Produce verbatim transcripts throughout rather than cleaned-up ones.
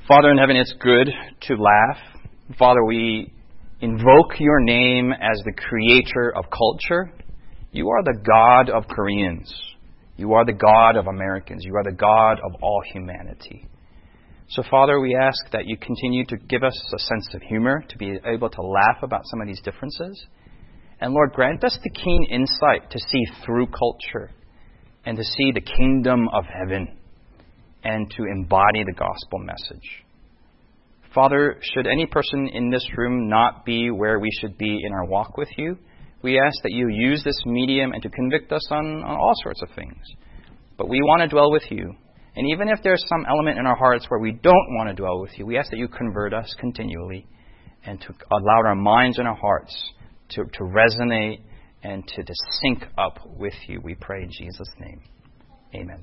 Father in heaven, it's good to laugh. Father, we invoke your name as the creator of culture. You are the God of Koreans. You are the God of Americans. You are the God of all humanity. So, Father, we ask that you continue to give us a sense of humor, to be able to laugh about some of these differences. And, Lord, grant us the keen insight to see through culture and to see the kingdom of heaven and to embody the gospel message. Father, should any person in this room not be where we should be in our walk with you, we ask that you use this medium and to convict us on, on all sorts of things. But we want to dwell with you. And even if there's some element in our hearts where we don't want to dwell with you, we ask that you convert us continually and to allow our minds and our hearts to, to resonate and to, to sync up with you. We pray in Jesus' name. Amen.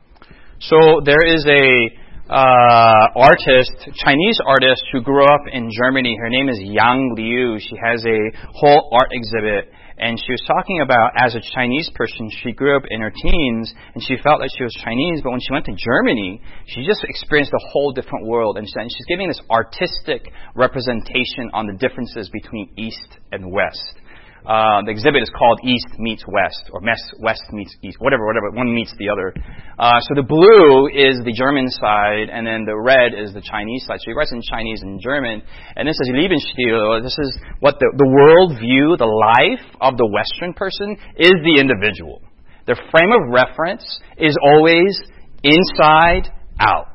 So there is a uh, artist, Chinese artist, who grew up in Germany. Her name is Yang Liu. She has a whole art exhibit. And she was talking about, as a Chinese person, she grew up in her teens, and she felt like she was Chinese, but when she went to Germany, she just experienced a whole different world. And she's giving this artistic representation on the differences between East and West. Uh, the exhibit is called East Meets West, or West Meets East, whatever, whatever, one meets the other. Uh, so the blue is the German side, and then the red is the Chinese side. So he writes in Chinese and German, and this is Lebensstil. This is what the, the world view, the life of the Western person is the individual. Their frame of reference is always inside out.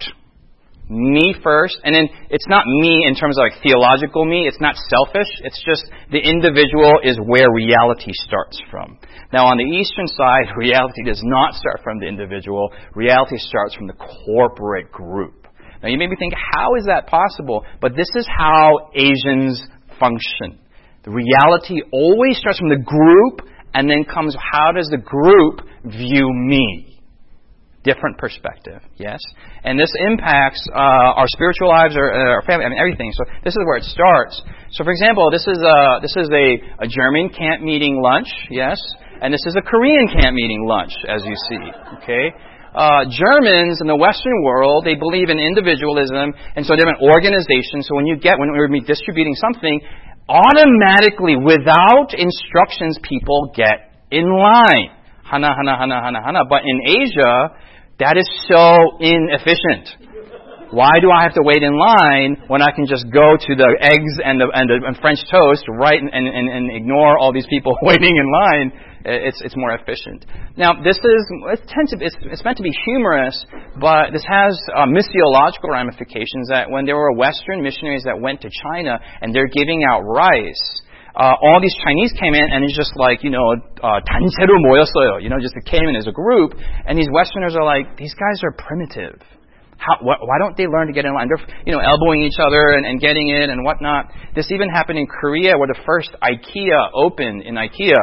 Me first, and then it's not me in terms of like theological me, it's not selfish, it's just the individual is where reality starts from. Now on the Eastern side, reality does not start from the individual, reality starts from the corporate group. Now you may be thinking, how is that possible? But this is how Asians function. The reality always starts from the group, and then comes, how does the group view me? Different perspective, yes? And this impacts uh, our spiritual lives, or uh, our family, I mean, everything. So this is where it starts. So, for example, this is a, this is a, a German camp meeting lunch, yes? And this is a Korean camp meeting lunch, as you see, okay? Uh, Germans in the Western world, they believe in individualism, and so they're an organization. So when you get, when we're distributing something, automatically, without instructions, people get in line. Hana, hana, hana, hana, hana. But in Asia, that is so inefficient. Why do I have to wait in line when I can just go to the eggs and the, and the and French toast, right, and, and, and ignore all these people waiting in line? It's it's more efficient. Now, this is it's, tend to, it's, it's meant to be humorous, but this has uh, missiological ramifications. That when there were Western missionaries that went to China and they're giving out rice, Uh, all these Chinese came in, and it's just like, you know, uh, 단체로 모였어요. You know, just it came in as a group, and these Westerners are like, these guys are primitive. How, wh- why don't they learn to get in line? They're, you know, elbowing each other and, and getting in and whatnot. This even happened in Korea, where the first IKEA opened in IKEA.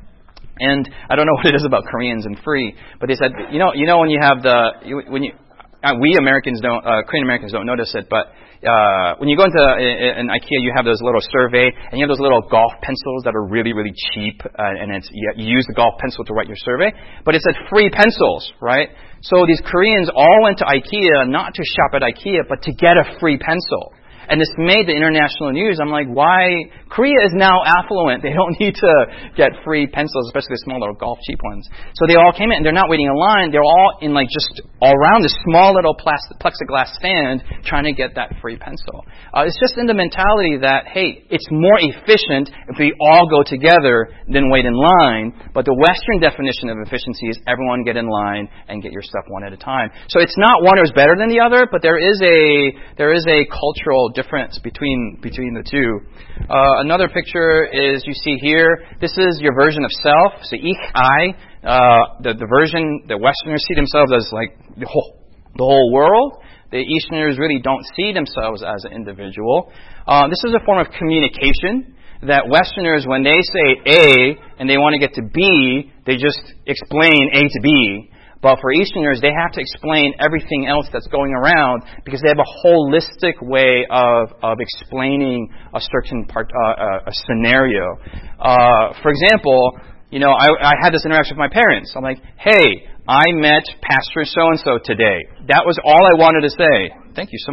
And I don't know what it is about Koreans and free, but they said, you know, you know when you have the, you, when you, uh, we Americans don't, uh, Korean Americans don't notice it, but Uh, when you go into uh, an IKEA, you have those little survey, and you have those little golf pencils that are really, really cheap, uh, and it's, you, you use the golf pencil to write your survey, but it said free pencils, right? So these Koreans all went to IKEA not to shop at IKEA, but to get a free pencil. And this made the international news. I'm like, why? Korea is now affluent. They don't need to get free pencils, especially the small little golf cheap ones. So they all came in, and they're not waiting in line. They're all in like just all around this small little plastic, plexiglass stand trying to get that free pencil. Uh, it's just in the mentality that, hey, it's more efficient if we all go together than wait in line. But the Western definition of efficiency is everyone get in line and get your stuff one at a time. So it's not one is better than the other, but there is a there is a cultural difference between between the two. Uh, another picture is you see here. This is your version of self. So ich, I. Uh, the the version the Westerners see themselves as like the whole the whole world. The Easterners really don't see themselves as an individual. Uh, this is a form of communication that Westerners, when they say A and they want to get to B, they just explain A to B. But for Easterners, they have to explain everything else that's going around because they have a holistic way of, of explaining a certain part, uh, a scenario. Uh, for example, you know, I, I had this interaction with my parents. I'm like, hey, I met Pastor so-and-so today. That was all I wanted to say. Thank you so much.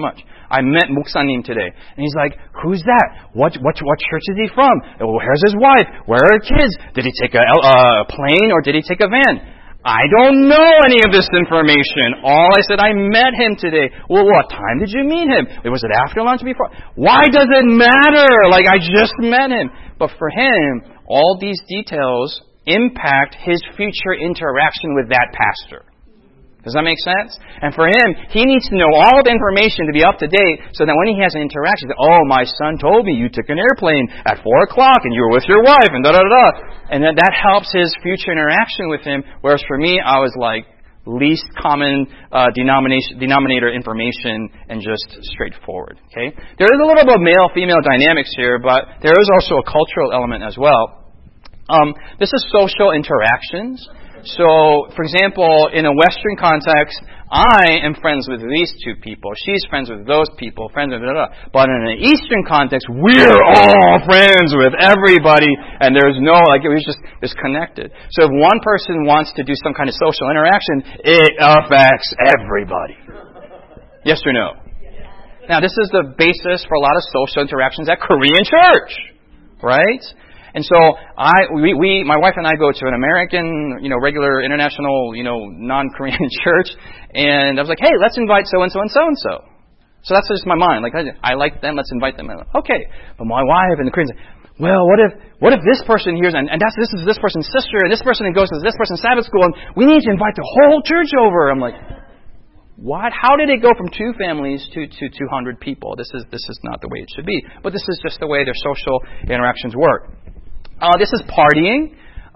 I met Muksanim today. And he's like, who's that? What, what, what church is he from? Where's his wife? Where are her kids? Did he take a, a plane or did he take a van? I don't know any of this information. All I said, I met him today. Well, what time did you meet him? Was it after lunch, before? Why does it matter? Like, I just met him. But for him, all these details impact his future interaction with that pastor. Does that make sense? And for him, he needs to know all the information to be up to date so that when he has an interaction, oh, my son told me you took an airplane at four o'clock and you were with your wife and da-da-da-da. And that, that helps his future interaction with him. Whereas for me, I was like least common uh, denomination, denominator information and just straightforward. Okay? There is a little bit of male-female dynamics here, but there is also a cultural element as well. Um, this is social interactions. So, for example, in a Western context, I am friends with these two people. She's friends with those people. Friends with blah, blah. But in an Eastern context, we're all friends with everybody, and there's no, like, it was just disconnected. So if one person wants to do some kind of social interaction, it affects everybody. Yes or no? Now, this is the basis for a lot of social interactions at Korean church, right? And so I, we, we, my wife and I go to an American, you know, regular international, you know, non-Korean church, and I was like, hey, let's invite so and so and so and so. So that's just my mind. Like, I like them, let's invite them. Like, okay, but my wife and the Koreans, well, what if, what if this person hears and, and that's this is this person's sister, and this person goes to this person's Sabbath school, and we need to invite the whole church over. I'm like, what? How did it go from two families to to two hundred people? This is this is not the way it should be. But this is just the way their social interactions work. Uh, this is partying,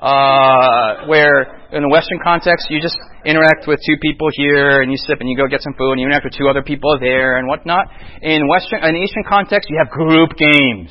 uh, where in a Western context, you just interact with two people here, and you sip and you go get some food, and you interact with two other people there and whatnot. In Western, in Eastern context, you have group games.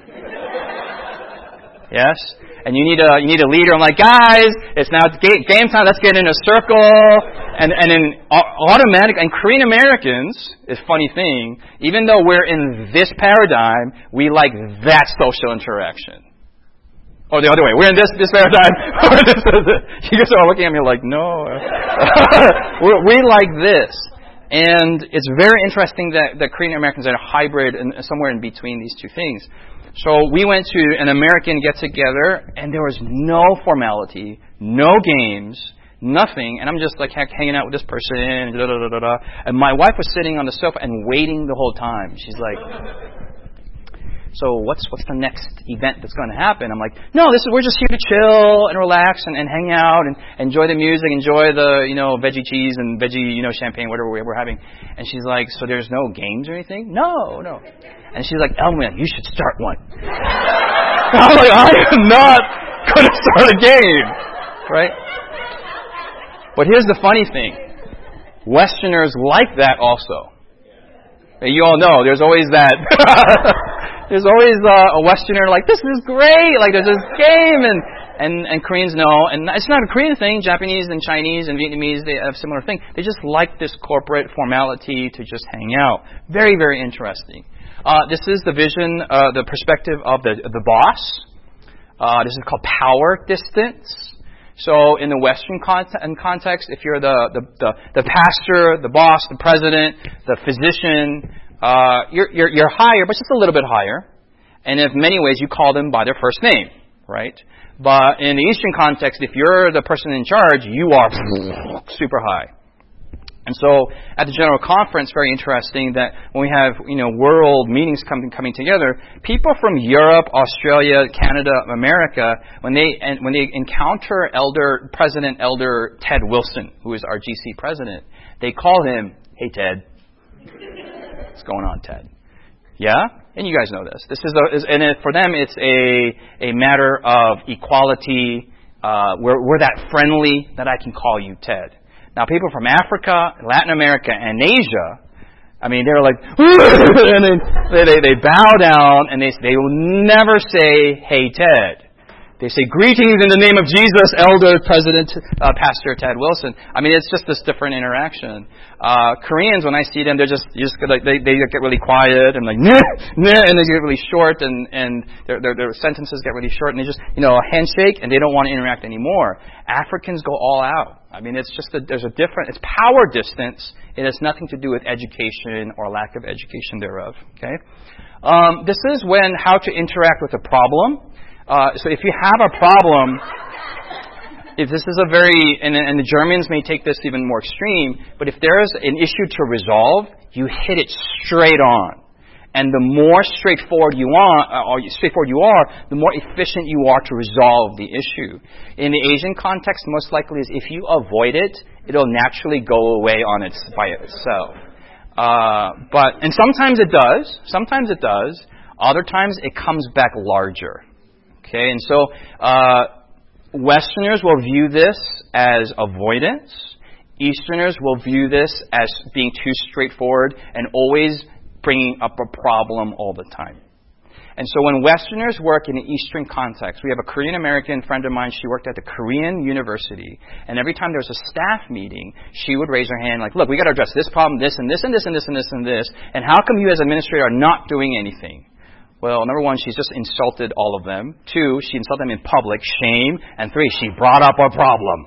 Yes? And you need a you need a leader. I'm like, guys, it's now game, game time. Let's get in a circle. And and in automatic and Korean Americans, is a funny thing. Even though we're in this paradigm, we like that social interaction. Oh, the other way. We're in this this paradigm. You guys are looking at me like, no. We're, we like this. And it's very interesting that, that Korean Americans are a hybrid and somewhere in between these two things. So we went to an American get-together, and there was no formality, no games, nothing. And I'm just like hanging out with this person, da, da, da, da, da. And my wife was sitting on the sofa and waiting the whole time. She's like... So what's what's the next event that's going to happen? I'm like, no, this is we're just here to chill and relax and, and hang out and enjoy the music, enjoy the you know veggie cheese and veggie you know champagne, whatever we're having. And she's like, so there's no games or anything? No, no. And she's like, Elman, you should start one. I'm like, I am not going to start a game, right? But here's the funny thing: Westerners like that also. You all know there's always that. There's always uh, a Westerner like, this is great, like there's this game, and, and, and Koreans know, and it's not a Korean thing, Japanese and Chinese and Vietnamese, they have a similar thing. They just like this corporate formality to just hang out. Very, very interesting. Uh, this is the vision, uh, the perspective of the, the boss. Uh, this is called power distance. So in the Western context, if you're the, the, the, the pastor, the boss, the president, the physician, Uh, you're, you're, you're higher, but just a little bit higher. And in many ways, you call them by their first name, right? But in the Eastern context, if you're the person in charge, you are super high. And so at the General Conference, very interesting that when we have, you know, world meetings coming coming together, people from Europe, Australia, Canada, America, when they and when they encounter Elder President Elder Ted Wilson, who is our G C president, they call him, "Hey Ted." What's going on, Ted? Yeah? And you guys know this. This is, a, is and it, for them, it's a a matter of equality. Uh, we're, we're that friendly that I can call you Ted. Now, people from Africa, Latin America, and Asia, I mean, they're like, and they, they they bow down, and they they will never say, "Hey, Ted." They say, greetings in the name of Jesus, Elder President, uh, Pastor Ted Wilson. I mean, it's just this different interaction. Uh, Koreans, when I see them, they're just, you just like, they, they get really quiet and like, nah, nah, and they get really short and, and their, their, their sentences get really short and they just, you know, a handshake and they don't want to interact anymore. Africans go all out. I mean, it's just that there's a different, it's power distance. It has nothing to do with education or lack of education thereof. Okay? Um, this is when how to interact with a problem. Uh, so if you have a problem, if this is a very, and, and the Germans may take this even more extreme, but if there's an issue to resolve, you hit it straight on. And the more straightforward you are, or straightforward you are, the more efficient you are to resolve the issue. In the Asian context, most likely is if you avoid it, it'll naturally go away on its by itself. Uh, but and sometimes it does. Sometimes it does. Other times it comes back larger. Okay, and so uh, Westerners will view this as avoidance. Easterners will view this as being too straightforward and always bringing up a problem all the time. And so when Westerners work in an Eastern context, we have a Korean American friend of mine, she worked at the Korean University, and every time there was a staff meeting, she would raise her hand like, look, we got to address this problem, this and this and this and this and this and this, and how come you as administrator are not doing anything? Well, number one, she's just insulted all of them. Two, she insulted them in public, shame. And three, she brought up a problem.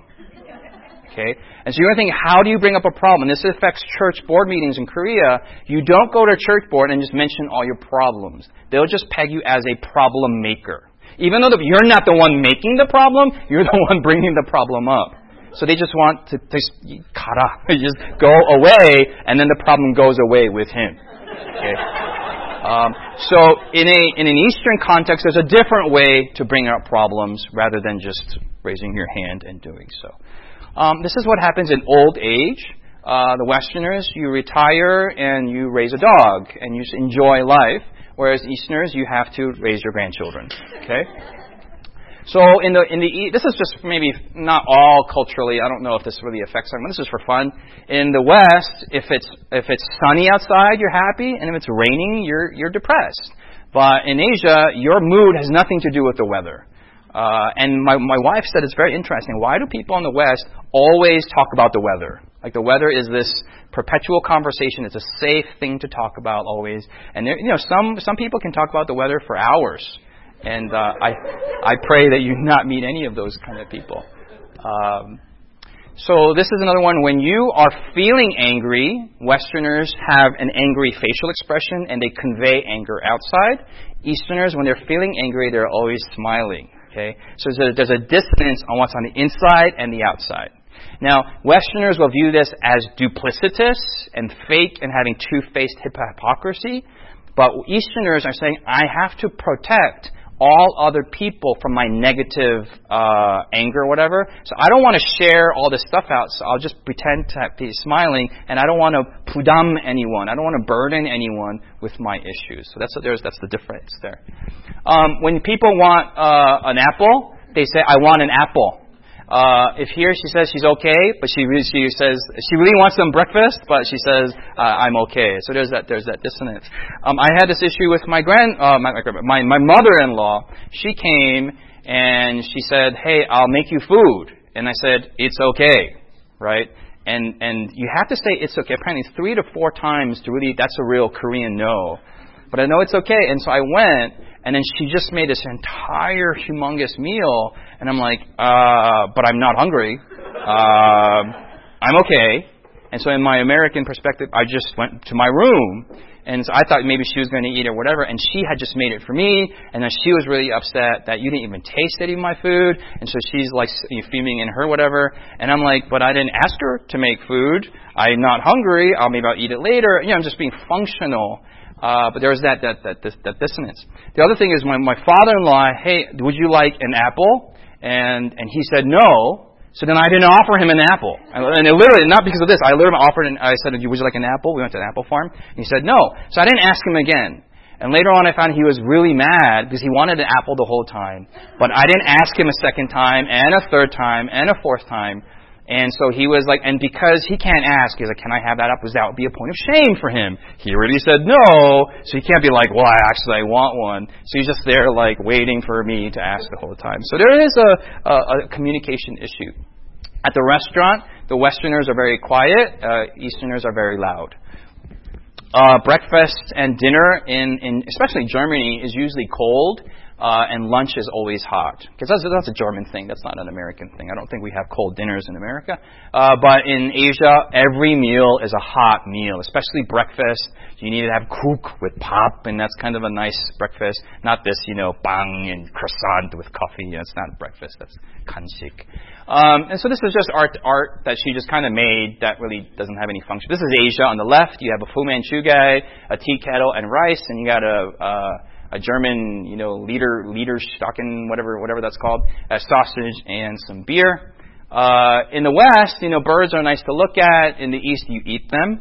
Okay? And so you're going to think, how do you bring up a problem? And this affects church board meetings in Korea. You don't go to a church board and just mention all your problems. They'll just peg you as a problem maker. Even though the, you're not the one making the problem, you're the one bringing the problem up. So they just want to just, kara, just go away, and then the problem goes away with him. Okay? Um, so in a in an Eastern context, there's a different way to bring up problems rather than just raising your hand and doing so. Um, this is what happens in old age. Uh, the Westerners, you retire and you raise a dog and you enjoy life, whereas Easterners, you have to raise your grandchildren. Okay. So in the in the this is just maybe not all culturally. I don't know if this really affects everyone. This is for fun. In the West, if it's if it's sunny outside, you're happy, and if it's raining, you're you're depressed. But in Asia, your mood has nothing to do with the weather. Uh, and my my wife said it's very interesting. Why do people in the West always talk about the weather? Like the weather is this perpetual conversation. It's a safe thing to talk about always. And there, you know, some some people can talk about the weather for hours. And uh, I I pray that you not meet any of those kind of people. Um, so this is another one. When you are feeling angry, Westerners have an angry facial expression and they convey anger outside. Easterners, when they're feeling angry, they're always smiling. Okay, so there's a, there's a dissonance on what's on the inside and the outside. Now, Westerners will view this as duplicitous and fake and having two-faced hypocrisy. But Easterners are saying, I have to protect all other people from my negative uh, anger or whatever. So I don't want to share all this stuff out, so I'll just pretend to be smiling, and I don't want to pudam anyone. I don't want to burden anyone with my issues. So that's what there's that's the difference there. Um, when people want uh, an apple, they say, I want an apple. Uh, if here she says she's okay, but she really, she says she really wants some breakfast, but she says uh, I'm okay. So there's that there's that dissonance. Um, I had this issue with my grand uh, my, my my mother-in-law. She came and she said, "Hey, I'll make you food," and I said, "It's okay," right? And and you have to say it's okay. Apparently, three to four times to really that's a real Korean no. But I know it's okay, and so I went. And then she just made this entire humongous meal. And I'm like, uh, but I'm not hungry. Uh, I'm okay. And so in my American perspective, I just went to my room. And so I thought maybe she was going to eat or whatever. And she had just made it for me. And then she was really upset that you didn't even taste any of my food. And so she's like fuming in her whatever. And I'm like, but I didn't ask her to make food. I'm not hungry. I'll maybe I'll eat it later. You know, I'm just being functional. Uh, but there was that, that, that, that dissonance. The other thing is when my father-in-law, hey, would you like an apple? And, and he said no. So then I didn't offer him an apple. And it literally, not because of this, I literally offered, an, I said, would you like an apple? We went to an apple farm. And he said no. So I didn't ask him again. And later on I found he was really mad because he wanted an apple the whole time. But I didn't ask him a second time and a third time and a fourth time. And so he was like, and because he can't ask, he's like, can I have that up? Because that would be a point of shame for him. He already said no, so he can't be like, well, I actually I want one. So he's just there like waiting for me to ask the whole time. So there is a, a, a communication issue. At the restaurant, the Westerners are very quiet, uh, Easterners are very loud. Uh, breakfast and dinner in, in especially Germany is usually cold. Uh, and lunch is always hot. Because that's, that's a German thing. That's not an American thing. I don't think we have cold dinners in America. Uh, but in Asia, every meal is a hot meal, especially breakfast. You need to have kook with pop, and that's kind of a nice breakfast. Not this, you know, bang and croissant with coffee. That's not breakfast. That's kanshik. Um, and so this is just art art that she just kind of made that really doesn't have any function. This is Asia. On the left, you have a Fu Manchu guy, a tea kettle, and rice, and you got a... Uh, a German, you know, leader, leader Stocken, whatever, whatever that's called, a sausage and some beer. Uh, in the West, you know, birds are nice to look at. In the East, you eat them.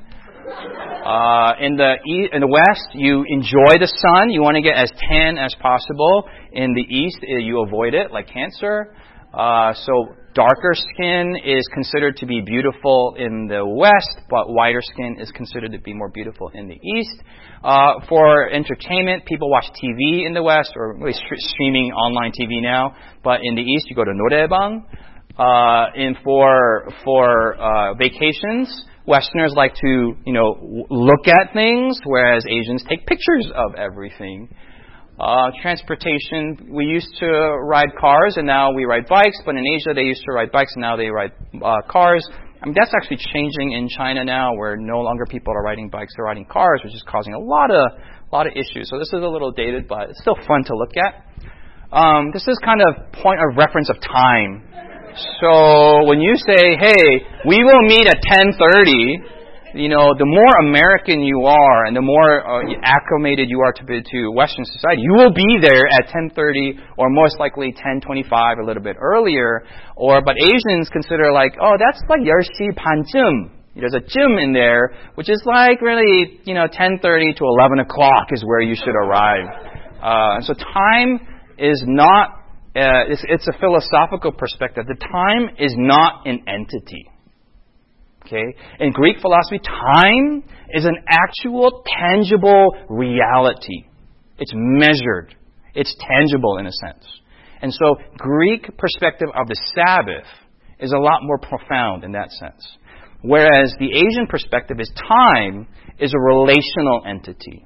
Uh, in the e- in the West, you enjoy the sun. You want to get as tan as possible. In the East, you avoid it, like cancer. Uh, so darker skin is considered to be beautiful in the West, but whiter skin is considered to be more beautiful in the East. Uh, for entertainment, people watch T V in the West, or really st- streaming online T V now. But in the East, you go to 노래방. Uh, and for for uh, vacations, Westerners like to, you know, w- look at things, whereas Asians take pictures of everything. Uh, transportation, we used to ride cars, and now we ride bikes. But in Asia, they used to ride bikes, and now they ride uh, cars. I mean, that's actually changing in China now, where no longer people are riding bikes, they're riding cars, which is causing a lot of lot of issues. So this is a little dated, but it's still fun to look at. Um, this is kind of point of reference of time. So when you say, hey, we will meet at ten thirty, you know, the more American you are and the more uh, acclimated you are to, to Western society, you will be there at ten thirty or most likely ten twenty-five, a little bit earlier. Or, but Asians consider like, oh, that's like 열시 반쯤. There's a gym in there, which is like really, you know, ten thirty to eleven o'clock is where you should arrive. Uh, and so time is not, uh, it's, it's a philosophical perspective. The time is not an entity. Okay? In Greek philosophy, time is an actual, tangible reality. It's measured. It's tangible in a sense. And so Greek perspective of the Sabbath is a lot more profound in that sense. Whereas the Asian perspective is time is a relational entity.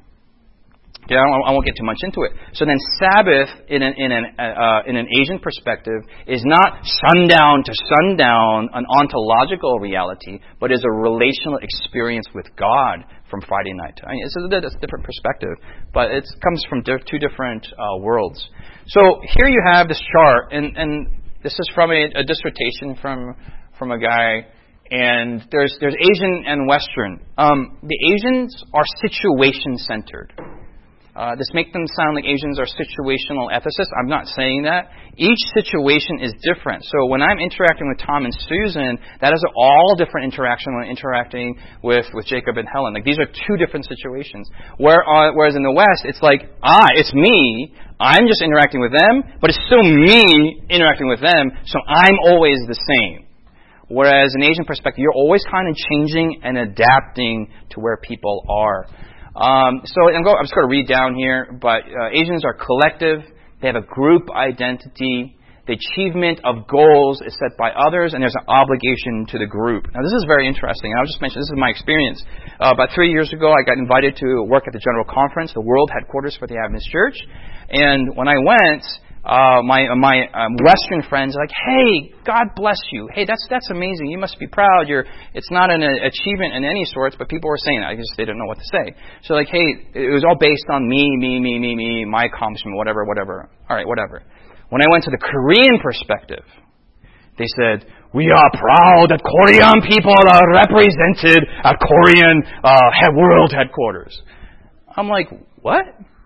Okay, I won't get too much into it. So then Sabbath in an, in an, uh, in an Asian perspective is not sundown to sundown, an ontological reality, but is a relational experience with God from Friday night. I mean, it's a, it's a different perspective, but it comes from di- two different uh, worlds. So here you have this chart, and, and this is from a, a dissertation from from a guy, and there's there's Asian and Western. Um, the Asians are situation-centered. Uh, this makes them sound like Asians are situational ethicists. I'm not saying that. Each situation is different. So when I'm interacting with Tom and Susan, that is all different interaction when I'm interacting with, with Jacob and Helen. Like these are two different situations. Where, uh, whereas in the West, it's like, ah, it's me. I'm just interacting with them, but it's still me interacting with them, so I'm always the same. Whereas in Asian perspective, you're always kind of changing and adapting to where people are. Um, so I'm, go, I'm just going to read down here, but uh, Asians are collective. They have a group identity. The achievement of goals is set by others, and there's an obligation to the group. Now, this is very interesting. I'll just mention, this is my experience. Uh, about three years ago, I got invited to work at the General Conference, the world headquarters for the Adventist Church. And when I went, Uh, my my um, Western friends are like, hey, God bless you. Hey, that's that's amazing. You must be proud. You're. It's not an uh, achievement in any sorts, but people were saying it. I just they didn't know what to say. So like, hey, it was all based on me, me, me, me, me, my accomplishment, whatever, whatever. All right, whatever. When I went to the Korean perspective, they said, we are proud that Korean people are represented at Korean uh, world headquarters. I'm like, what?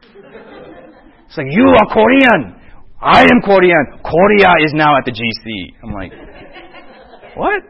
It's like, you are Korean. I am Korean. Korea is now at the G C. I'm like, what?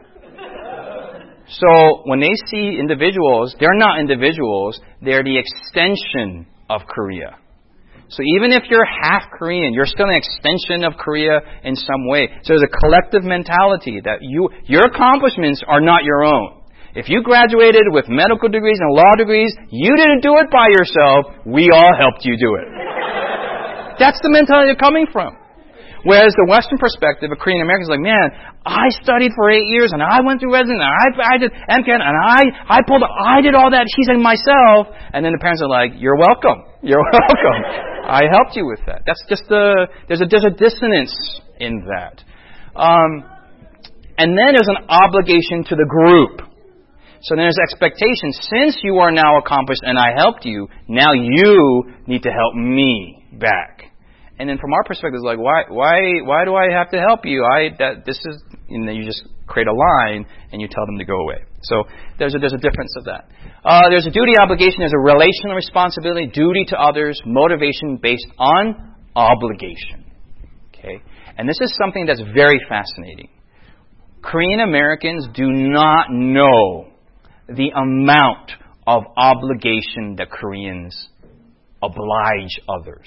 So when they see individuals, they're not individuals. They're the extension of Korea. So even if you're half Korean, you're still an extension of Korea in some way. So there's a collective mentality that you, your accomplishments are not your own. If you graduated with medical degrees and law degrees, you didn't do it by yourself. We all helped you do it. That's the mentality they're coming from. Whereas the Western perspective, a Korean American is like, man, I studied for eight years and I went through residency and I, I did MCAT and I, I pulled, I did all that. She said myself. And then the parents are like, you're welcome. You're welcome. I helped you with that. That's just a, there's a, there's a dissonance in that. Um, and then there's an obligation to the group. So then there's expectation. Since you are now accomplished and I helped you, now you need to help me back. And then from our perspective, it's like, why, why, why do I have to help you? I, that, this is, and then you just create a line and you tell them to go away. So there's a, there's a difference of that. Uh, there's a duty obligation. There's a relational responsibility, duty to others, motivation based on obligation. Okay, and this is something that's very fascinating. Korean Americans do not know the amount of obligation that Koreans oblige others.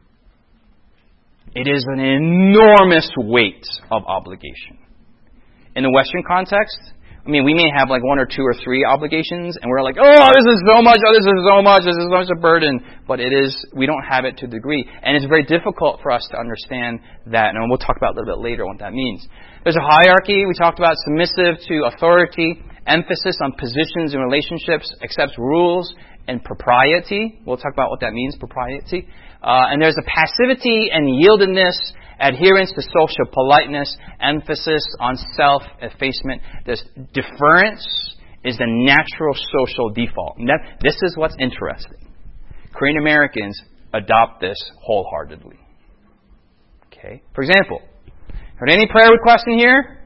It is an enormous weight of obligation. In the Western context, I mean, we may have like one or two or three obligations, and we're like, oh, this is so much, oh, this is so much, this is so much a burden. But it is, we don't have it to the degree. And it's very difficult for us to understand that, and we'll talk about a little bit later what that means. There's a hierarchy. We talked about submissive to authority, emphasis on positions and relationships, accepts rules, and propriety. We'll talk about what that means, propriety. Uh, and there's a passivity and yieldedness, adherence to social politeness, emphasis on self-effacement. This deference is the natural social default. And that, this is what's interesting. Korean Americans adopt this wholeheartedly. Okay. For example, heard any prayer requests in here?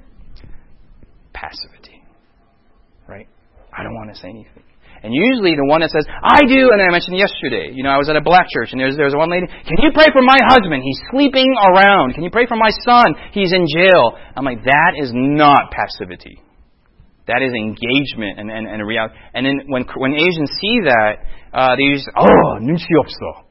Passivity. Right? I don't want to say anything. And usually the one that says, I do, and I mentioned yesterday, you know, I was at a black church, and there's there's one lady, can you pray for my husband? He's sleeping around. Can you pray for my son? He's in jail. I'm like, that is not passivity. That is engagement and, and, and a reality. And then when when Asians see that, uh, they use, oh, 눈치 없어.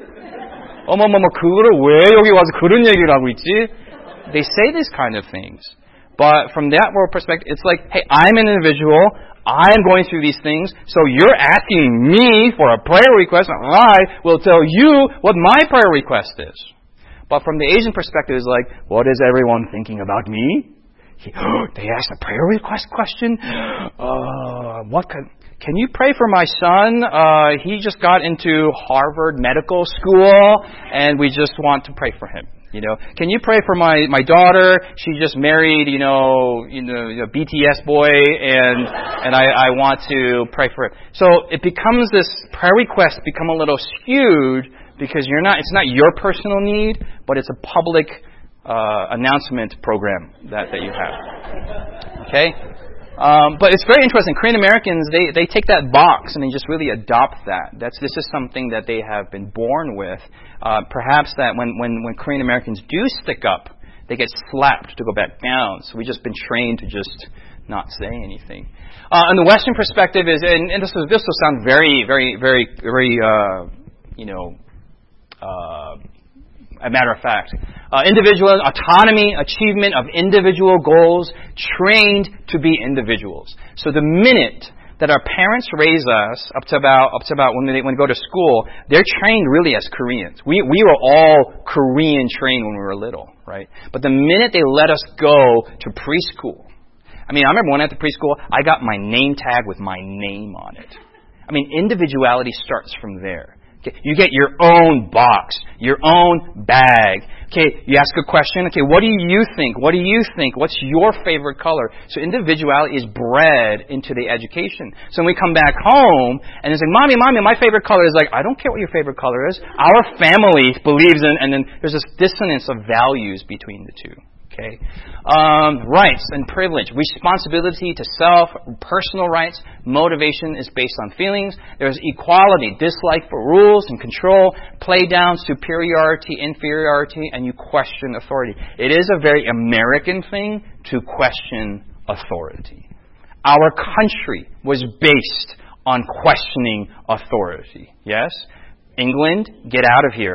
어머머머, 그거를 왜 여기 와서 그런 얘기를 하고 있지? They say these kind of things. But from that world perspective, it's like, hey, I'm an individual. I'm going through these things, so you're asking me for a prayer request, and I will tell you what my prayer request is. But from the Asian perspective, it's like, what is everyone thinking about me? He, oh, they asked a prayer request question? Uh, what can, can you pray for my son? Uh, he just got into Harvard Medical School, and we just want to pray for him. You know, can you pray for my, my daughter? She just married, you know, you know, a B T S boy, and and I, I want to pray for it. So it becomes this prayer request become a little skewed because you're not. It's not your personal need, but it's a public uh, announcement program that, that you have. Okay. Um, but it's very interesting. Korean Americans, they, they take that box and they just really adopt that. That's this is something that they have been born with. Uh, perhaps that when, when, when Korean Americans do stick up, they get slapped to go back down. So we've just been trained to just not say anything. Uh, and the Western perspective is, and, and this is this will sound very, very, very, very, uh, you know, uh, a matter of fact. Uh, individual autonomy, achievement of individual goals, trained to be individuals. So the minute that our parents raise us up to about up to about when they when they go to school, they're trained really as Koreans. We we were all Korean trained when we were little, right? But the minute they let us go to preschool, I mean, I remember when I went to preschool, I got my name tag with my name on it. I mean, individuality starts from there. Okay, you get your own box, your own bag. Okay, you ask a question. Okay, what do you think? What do you think? What's your favorite color? So individuality is bred into the education. So when we come back home and it's like, mommy, mommy, my favorite color is like, I don't care what your favorite color is. Our family believes in, and then there's this dissonance of values between the two. Okay, um, rights and privilege, responsibility to self, personal rights, motivation is based on feelings. There's equality, dislike for rules and control, play down, superiority, inferiority, and you question authority. It is a very American thing to question authority. Our country was based on questioning authority. Yes? England, get out of here.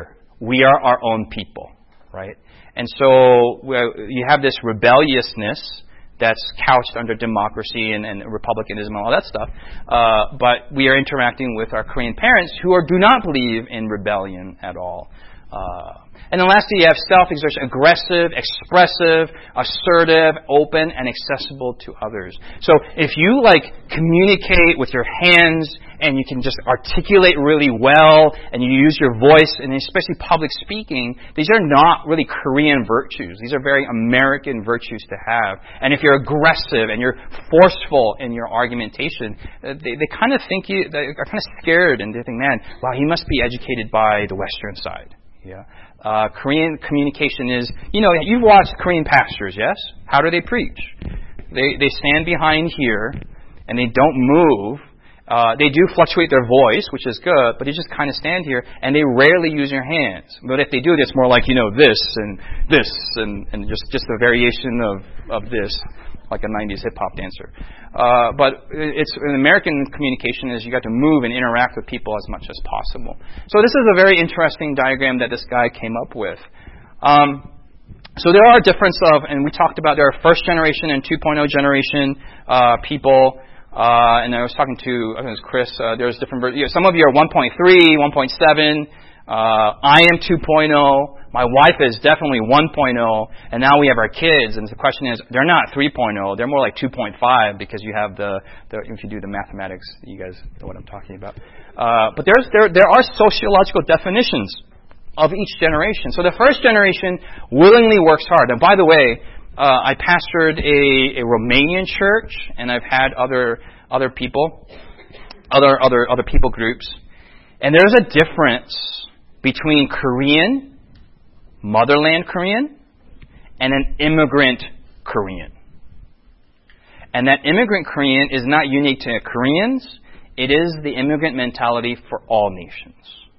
we are our own people, right? And so you have this rebelliousness that's couched under democracy and, and republicanism and all that stuff. Uh, but we are interacting with our Korean parents who are, do not believe in rebellion at all. Uh, and then lastly, you have self-exertion, aggressive, expressive, assertive, open, and accessible to others. So if you like communicate with your hands and you can just articulate really well and you use your voice, and especially public speaking, these are not really Korean virtues. These are very American virtues to have. And if you're aggressive and you're forceful in your argumentation, they, they kind of think you, they're kind of scared and they think, man, wow, he must be educated by the Western side. Yeah. Uh, Korean communication is, you know, you've watched Korean pastors, yes? How do they preach? They they stand behind here, and they don't move. Uh, they do fluctuate their voice, which is good, but they just kind of stand here, and they rarely use their hands. But if they do, it's more like, you know, this and this, and, and just, just a variation of, of this, like a nineties hip-hop dancer. Uh, but it's an American communication is you got to move and interact with people as much as possible. So this is a very interesting diagram that this guy came up with. Um, so there are difference of, and we talked about there are first generation and two point oh generation uh, people. Uh, and I was talking to, I think it was Chris, uh, there's different, you know, some of you are one point three, one point seven. Uh, I am two point oh. My wife is definitely one point oh, and now we have our kids, and the question is, they're not three point oh, they're more like two point five because you have the, the if you do the mathematics, you guys know what I'm talking about. Uh, but there's, there, there are sociological definitions of each generation. So the first generation willingly works hard. And by the way, uh, I pastored a, a Romanian church, and I've had other other people, other other other people groups, and there's a difference between Korean, motherland Korean, and an immigrant Korean. And that immigrant Korean is not unique to Koreans. It is the immigrant mentality for all nations.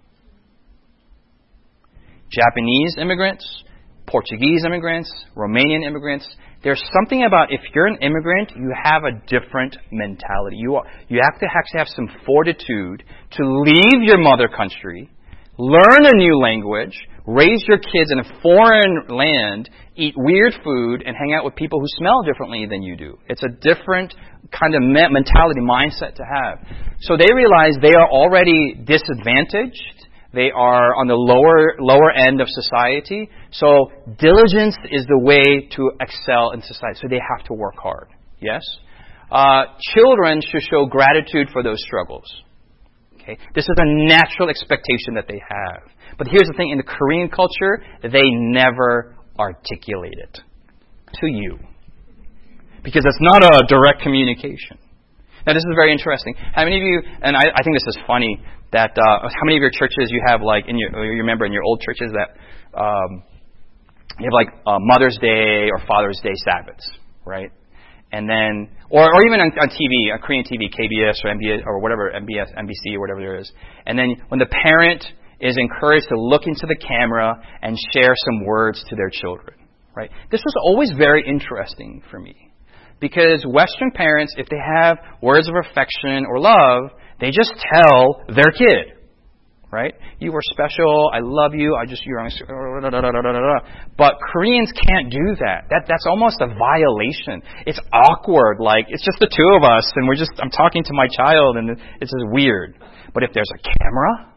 Japanese immigrants, Portuguese immigrants, Romanian immigrants. There's something about if you're an immigrant, you have a different mentality. You, are, you have to actually have some fortitude to leave your mother country, learn a new language, raise your kids in a foreign land, eat weird food, and hang out with people who smell differently than you do. It's a different kind of mentality, mindset to have. So they realize they are already disadvantaged. They are on the lower lower end of society. So diligence is the way to excel in society. So they have to work hard. Yes? Uh, children should show gratitude for those struggles. Okay? This is a natural expectation that they have. But here's the thing, in the Korean culture, they never articulate it to you. Because it's not a direct communication. Now, this is very interesting. How many of you, and I, I think this is funny, that uh, how many of your churches you have, like, in your, you remember in your old churches that um, you have, like, uh, Mother's Day or Father's Day Sabbaths, right? And then, or, or even on, on T V, on Korean T V, K B S or M B S or whatever, M B S, N B C or whatever there is. And then when the parent is encouraged to look into the camera and share some words to their children, right? This was always very interesting for me. Because Western parents, if they have words of affection or love, they just tell their kid, right? You were special, I love you, I just, you're on, but Koreans can't do that. That That's almost a violation. It's awkward, like, it's just the two of us, and we're just, I'm talking to my child, and it's just weird. But if there's a camera,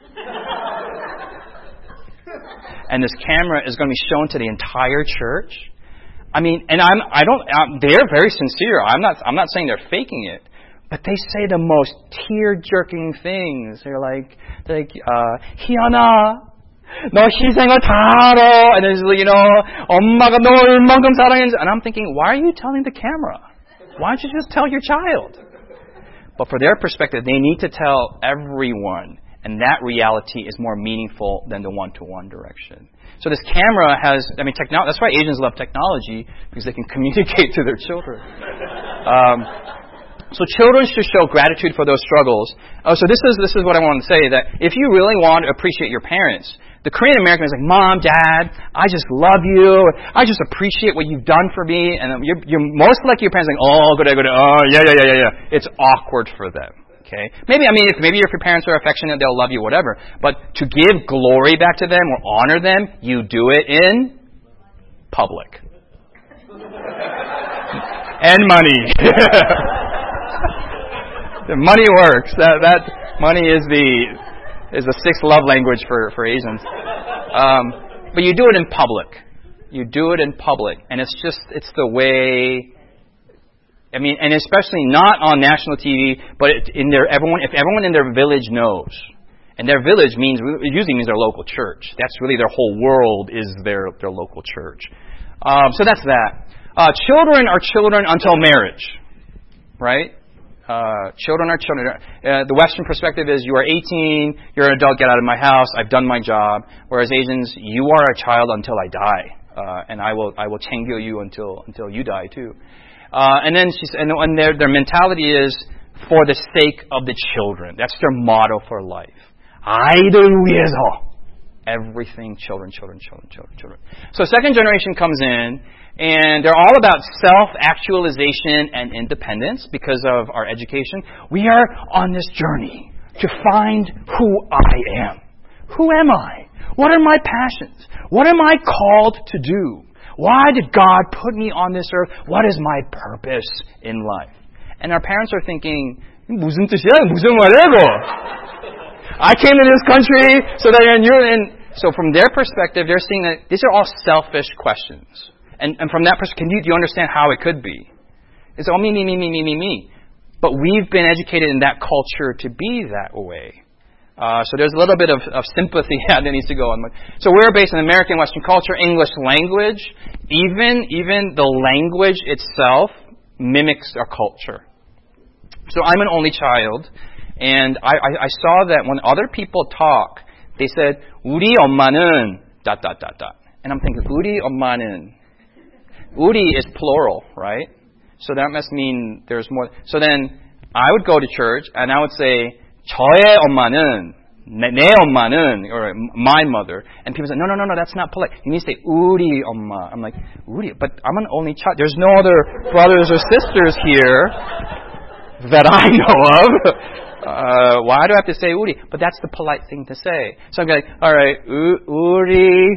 and this camera is going to be shown to the entire church, I mean, and I'm, I don't, I'm, they're very sincere. I'm not, I'm not saying they're faking it, but they say the most tear-jerking things. They're like, they're like, uh, 희연아, 너 희생을 다 알아. And there's, you know, 엄마가 너 얼만큼 사랑했는지. And I'm thinking, why are you telling the camera? Why don't you just tell your child? But for their perspective, they need to tell everyone. And that reality is more meaningful than the one-to-one direction. So this camera has, I mean, techno- that's why Asians love technology, because they can communicate to their children. Um, so children should show gratitude for those struggles. Oh, so this is this is what I want to say, that if you really want to appreciate your parents, the Korean American is like, Mom, Dad, I just love you. I just appreciate what you've done for me. And you're, you're most likely your parents are like, oh, good, good, oh, yeah, yeah, yeah, yeah, yeah. It's awkward for them. Okay? Maybe, I mean, if, maybe if your parents are affectionate, they'll love you, whatever. But to give glory back to them or honor them, you do it in public. And money. The money works. That, that money is the is the sixth love language for, for Asians. Um, but you do it in public. You do it in public. And it's just, it's the way... I mean, and especially not on national T V, but in their everyone. If everyone in their village knows, and their village means it usually means their local church. That's really their whole world is their their local church. Um, so that's that. Uh, children are children until marriage, right? Uh, children are children. Uh, the Western perspective is you are eighteen, you're an adult, get out of my house, I've done my job. Whereas Asians, you are a child until I die, uh, and I will I will 챙겨 you until until you die too. Uh, and then she's, and, and their their mentality is for the sake of the children. That's their motto for life. 아이들 위해서. Everything, children, children, children, children, children. So second generation comes in, and they're all about self-actualization and independence because of our education. We are on this journey to find who I am. Who am I? What are my passions? What am I called to do? Why did God put me on this earth? What is my purpose in life? And our parents are thinking, 무슨 뜻이야? 무슨 말이야, 이거? I came to this country so that you're in. So from their perspective, they're seeing that these are all selfish questions. And, and from that perspective, do you understand how it could be? It's all me, me, me, me, me, me, me. But we've been educated in that culture to be that way. Uh, so there's a little bit of, of sympathy that needs to go on. So we're based in American Western culture, English language. Even even the language itself mimics our culture. So I'm an only child, and I, I, I saw that when other people talk, they said 우리 엄마는 dot dot dot dot, and I'm thinking 우리 엄마는. 우리 is plural, right? So that must mean there's more. So then I would go to church and I would say. 저의 엄마는, 내, 내 엄마는, or my mother. And people say, no, no, no, no, that's not polite. You need to say, 우리 엄마. I'm like, 우리? But I'm an only child. There's no other brothers or sisters here that I know of. Uh, why do I have to say 우리? But that's the polite thing to say. So I'm like, all right, 우, 우리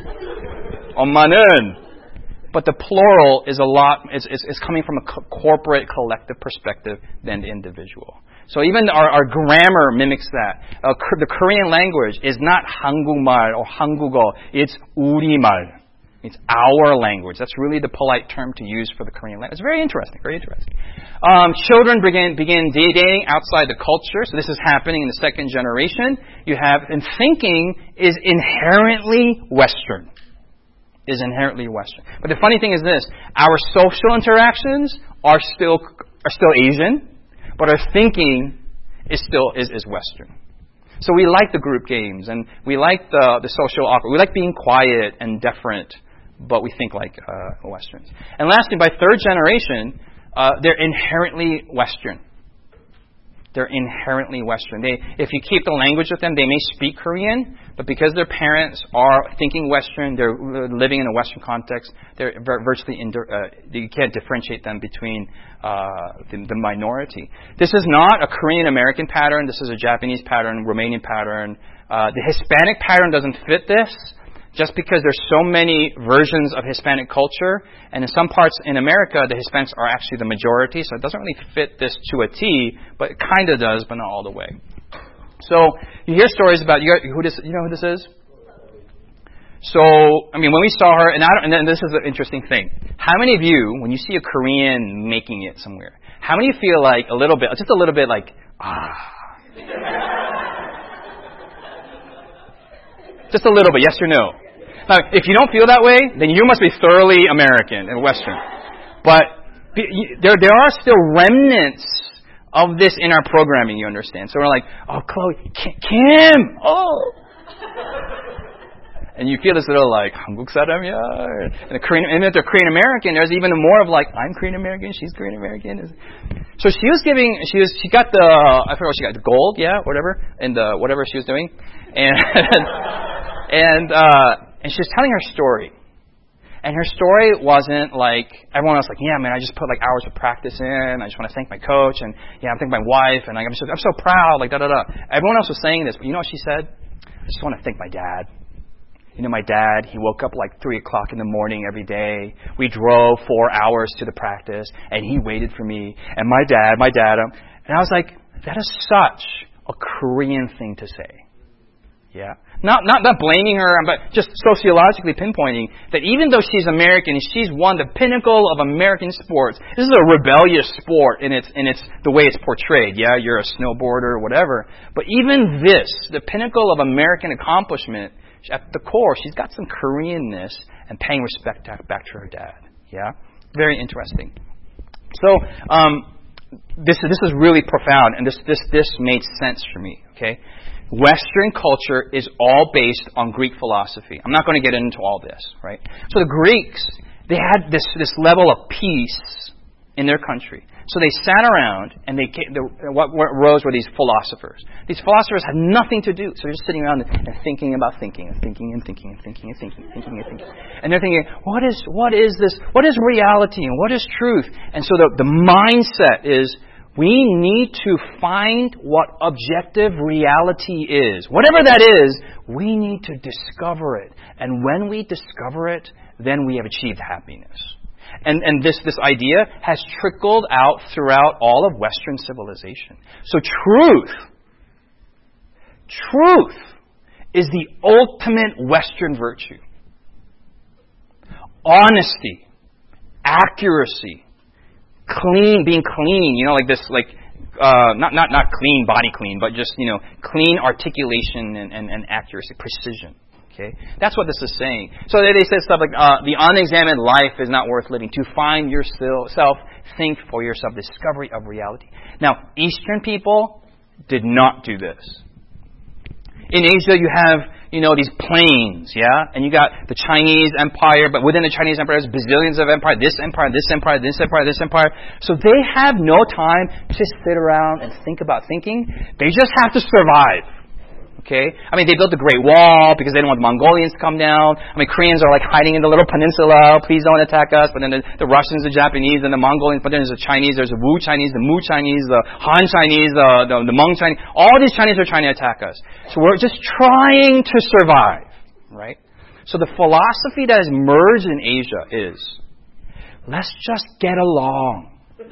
엄마는. But the plural is a lot, is, is, is coming from a co- corporate, collective perspective than the individual. So even our, our grammar mimics that. Uh, the Korean language is not 한국말 or 한국어. It's 우리말. It's our language. That's really the polite term to use for the Korean language. It's very interesting, very interesting. Um, children begin, begin dating outside the culture. So this is happening in the second generation. You have, and thinking is inherently Western. Is inherently Western. But the funny thing is this, our social interactions are still are still Asian, but our thinking is still is, is Western. So we like the group games, and we like the, the social awkward. We like being quiet and deferent, but we think like uh, Westerns. And lastly, by third generation, uh, they're inherently Western. They're inherently Western. They, if you keep the language with them, they may speak Korean, but because their parents are thinking Western, they're living in a Western context, they're virtually, in, uh, you can't differentiate them between uh, the, the minority. This is not a Korean-American pattern. This is a Japanese pattern, Romanian pattern. Uh, the Hispanic pattern doesn't fit this, just because there's so many versions of Hispanic culture, and in some parts in America, the Hispanics are actually the majority, so it doesn't really fit this to a T, but it kind of does, but not all the way. So you hear stories about you. Who this? You know who this is? So I mean, when we saw her, and I don't, and then this is an interesting thing. How many of you, when you see a Korean making it somewhere, how many of you feel like a little bit, just a little bit, like ah? Just a little bit, yes or no? Now, if you don't feel that way, then you must be thoroughly American and Western. But there, there are still remnants of this in our programming, you understand. So we're like, oh, Chloe, Kim, oh. And you feel this little like, 한국 사람이야. And, the Korean, and if they're Korean American, there's even more of like, I'm Korean American, she's Korean American. So she was giving, she was, she got the, I forgot what she got, the gold, yeah, whatever, and the, whatever she was doing. And, and, uh, and she was telling her story. And her story wasn't like everyone else, like, yeah, man, I just put like hours of practice in. I just want to thank my coach, and yeah, I'm thanking my wife, and like, I'm so I'm so proud, like da da da. Everyone else was saying this, but you know what she said? I just want to thank my dad. You know, my dad, he woke up like three o'clock in the morning every day. We drove four hours to the practice, and he waited for me. And my dad, my dad, um, and I was like, that is such a Korean thing to say. Yeah, not not not blaming her, but just sociologically pinpointing that even though she's American, she's won the pinnacle of American sports. This is a rebellious sport in its in its the way it's portrayed. Yeah, you're a snowboarder or whatever. But even this, the pinnacle of American accomplishment, at the core, she's got some Koreanness and paying respect back to her dad. Yeah, very interesting. So um, this this is really profound, and this this this made sense for me. Okay. Western culture is all based on Greek philosophy. I'm not going to get into all this, right? So the Greeks, they had this, this level of peace in their country. So they sat around, and they came, the, what, what rose were these philosophers. These philosophers had nothing to do, so they're just sitting around and, and thinking about thinking, and thinking and thinking and thinking and thinking and thinking and thinking. And they're thinking, what is what is this? What is reality and what is truth? And so the, the mindset is, we need to find what objective reality is. Whatever that is, we need to discover it. And when we discover it, then we have achieved happiness. And, and this, this idea has trickled out throughout all of Western civilization. So truth, truth is the ultimate Western virtue. Honesty, accuracy, clean, being clean, you know, like this, like, uh, not, not, not clean, body clean, but just, you know, clean articulation and, and, and accuracy, precision. Okay? That's what this is saying. So they, they said stuff like, uh, the unexamined life is not worth living. To find yourself, think for yourself, discovery of reality. Now, Eastern people did not do this. In Asia, you have, you know, these plains, yeah? And you got the Chinese empire, but within the Chinese empire, there's bazillions of empire, this empire, this empire, this empire, this empire. So they have no time to sit around and think about thinking. They just have to survive. Okay? I mean, they built the Great Wall because they didn't want the Mongolians to come down. I mean, Koreans are like hiding in the little peninsula. Please don't attack us. But then the, the Russians, the Japanese, and the Mongolians. But then there's the Chinese. There's the Wu Chinese, the Mu Chinese, the Han Chinese, the, the, the Hmong Chinese. All these Chinese are trying to attack us. So we're just trying to survive. Right? So the philosophy that has emerged in Asia is, let's just get along.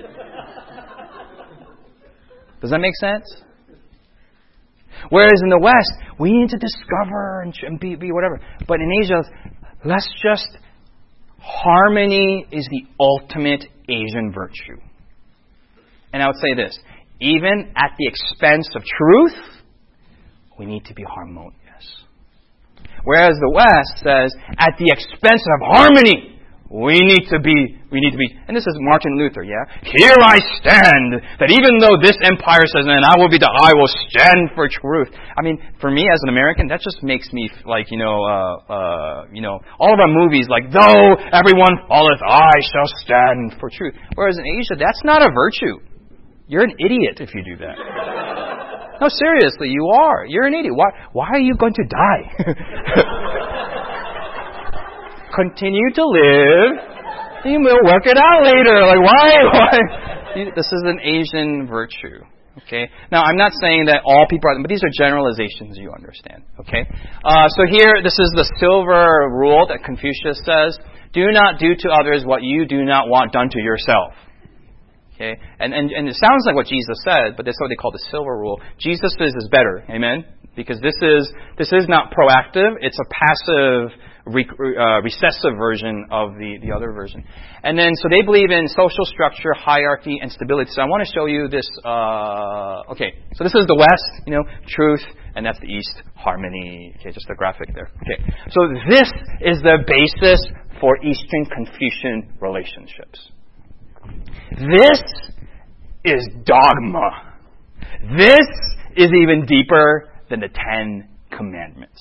Does that make sense? Whereas in the West, we need to discover and, and be, be whatever. But in Asia, let's just, harmony is the ultimate Asian virtue. And I would say this, even at the expense of truth, we need to be harmonious. Whereas the West says, at the expense of harmony, we need to be, we need to be, and this is Martin Luther, yeah? Here I stand, that even though this empire says, and I will be the, I will stand for truth. I mean, for me as an American, that just makes me like, you know, uh, uh, you know, all of our movies, like, though everyone falleth, I shall stand for truth. Whereas in Asia, that's not a virtue. You're an idiot if you do that. No, seriously, you are. You're an idiot. Why, why are you going to die? Continue to live, and we'll work it out later. Like, why? Why? This is an Asian virtue. Okay? Now, I'm not saying that all people are, but these are generalizations, you understand. Okay? Uh, so here, this is the silver rule that Confucius says, do not do to others what you do not want done to yourself. Okay? And, and, and it sounds like what Jesus said, but that's what they call the silver rule. Jesus says is better. Amen? Because this is, this is not proactive. It's a passive Re, uh, recessive version of the, the other version. And then, so they believe in social structure, hierarchy, and stability. So I want to show you this, uh, okay, so this is the West, you know, truth, and that's the East, harmony. Okay, just a graphic there. Okay, so this is the basis for Eastern Confucian relationships. This is dogma. This is even deeper than the Ten Commandments.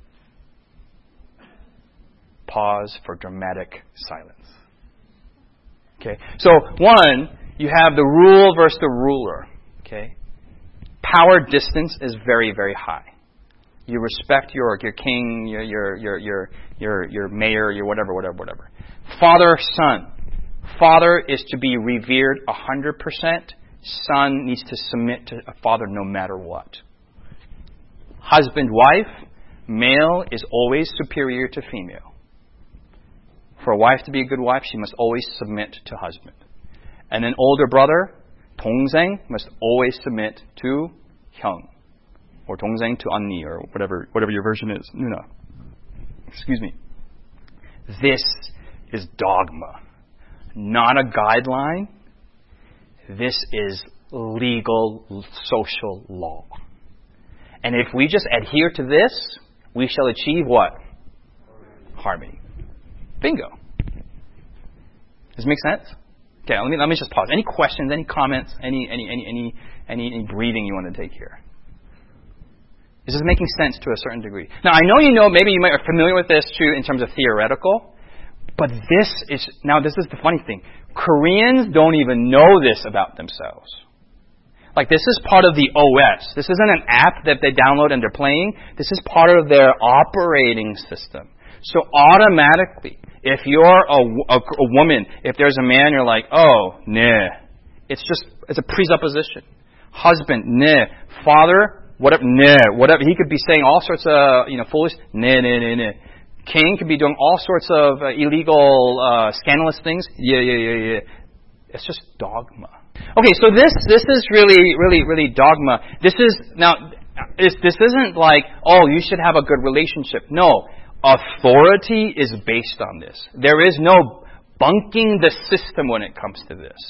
Pause for dramatic silence. Okay, so one, you have the rule versus the ruler. Okay, power distance is very, very high. You respect your your king, your your your your your, your mayor, your whatever, whatever, whatever. Father, son. Father is to be revered one hundred percent. Son needs to submit to a father no matter what. Husband, wife, male is always superior to female. For a wife to be a good wife, she must always submit to husband. And an older brother, 동생, must always submit to 형. Or 동생 to 언니, or whatever whatever your version is. 누나. Excuse me. This is dogma. Not a guideline. This is legal social law. And if we just adhere to this, we shall achieve what? Harmony. Bingo. Does it make sense? Okay, let me let me just pause. Any questions, any comments, any any any any any, any breathing you want to take here? Is this making sense to a certain degree? Now, I know you know, maybe you might are familiar with this too in terms of theoretical, but this is, now this is the funny thing. Koreans don't even know this about themselves. Like, this is part of the O S. This isn't an app that they download and they're playing. This is part of their operating system. So automatically, if you're a, a, a woman, if there's a man, you're like, oh, nah. It's just, it's a presupposition. Husband, nah. Father, whatever, nah. Whatever. He could be saying all sorts of, you know, foolish, nah, nah, nah, nah. King could be doing all sorts of uh, illegal, uh, scandalous things. Yeah, yeah, yeah, yeah. It's just dogma. Okay, so this this is really, really, really dogma. This is, now, this, this isn't like, oh, you should have a good relationship. No. Authority is based on this. There is no bunking the system when it comes to this.